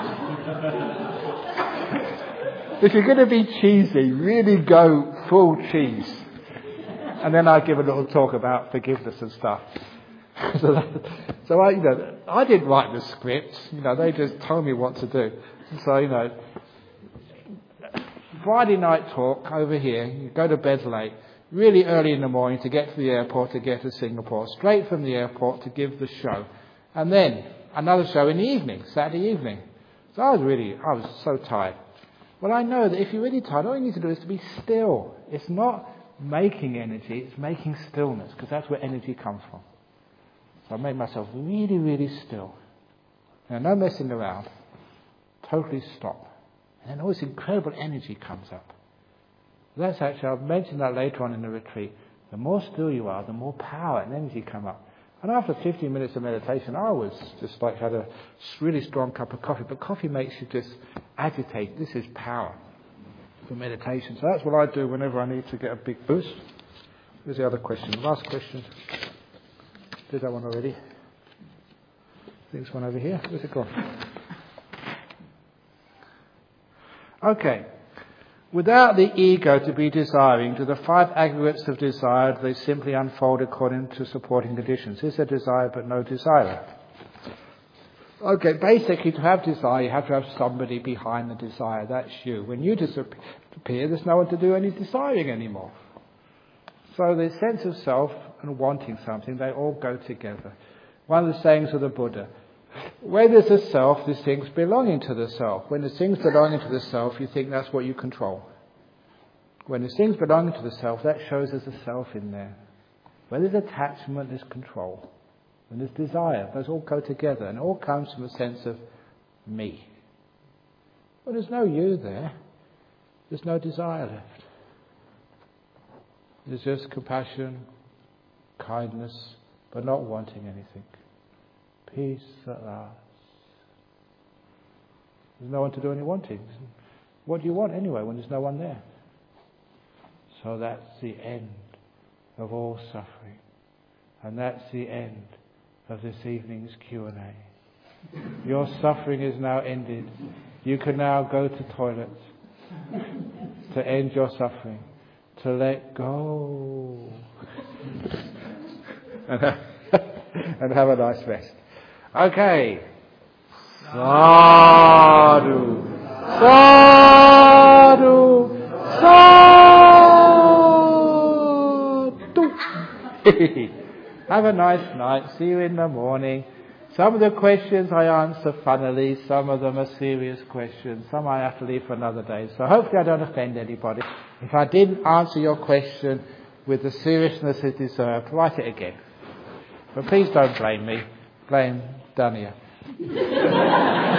If you're going to be cheesy, really go full cheese. And then I give a little talk about forgiveness and stuff. so that, so I, you know, I didn't write the script. You know, they just told me what to do. So, you know, Friday night talk over here, you go to bed late, really early in the morning to get to the airport to get to Singapore, straight from the airport to give the show, and then another show in the evening, Saturday evening. So I was really, I was so tired. Well, I know that if you're really tired, all you need to do is to be still. It's not making energy, it's making stillness, because that's where energy comes from. So I made myself really, really still. Now, no messing around. Totally stop. And then all this incredible energy comes up. That's actually, I'll mention that later on in the retreat. The more still you are, the more power and energy come up. And after fifteen minutes of meditation, I was just like had a really strong cup of coffee. But coffee makes you just agitate. This is power for meditation. So that's what I do whenever I need to get a big boost. Here's the other question. Last question. Did that one already? I think this one over here. Where's it gone? Okay. Without the ego to be desiring, do the five aggregates of desire, they simply unfold according to supporting conditions? Is there desire but no desire? Okay, basically to have desire, you have to have somebody behind the desire. That's you. When you disappear, there's no one to do any desiring anymore. So the sense of self and wanting something, they all go together. One of the sayings of the Buddha, where there's a self, there's things belonging to the self. When there's things belonging to the self, you think that's what you control. When there's things belonging to the self, that shows there's a self in there. Where there's attachment, there's control. When there's desire, those all go together. And it all comes from a sense of me. When there's no you there, there's no desire left. There's just compassion, kindness, but not wanting anything. Peace at last. There's no one to do any wanting. What do you want anyway when there's no one there? So that's the end of all suffering. And that's the end of this evening's Q and A. Your suffering is now ended. You can now go to toilets to end your suffering, to let go. and, have, and have a nice rest. Okay. Sadhu. Sadhu. Sadhu. Have a nice night. See you in the morning. Some of the questions I answer funnily. Some of them are serious questions. Some I have to leave for another day. So hopefully I don't offend anybody. If I didn't answer your question with the seriousness it deserved, write it again. But please don't blame me. Blame Dania.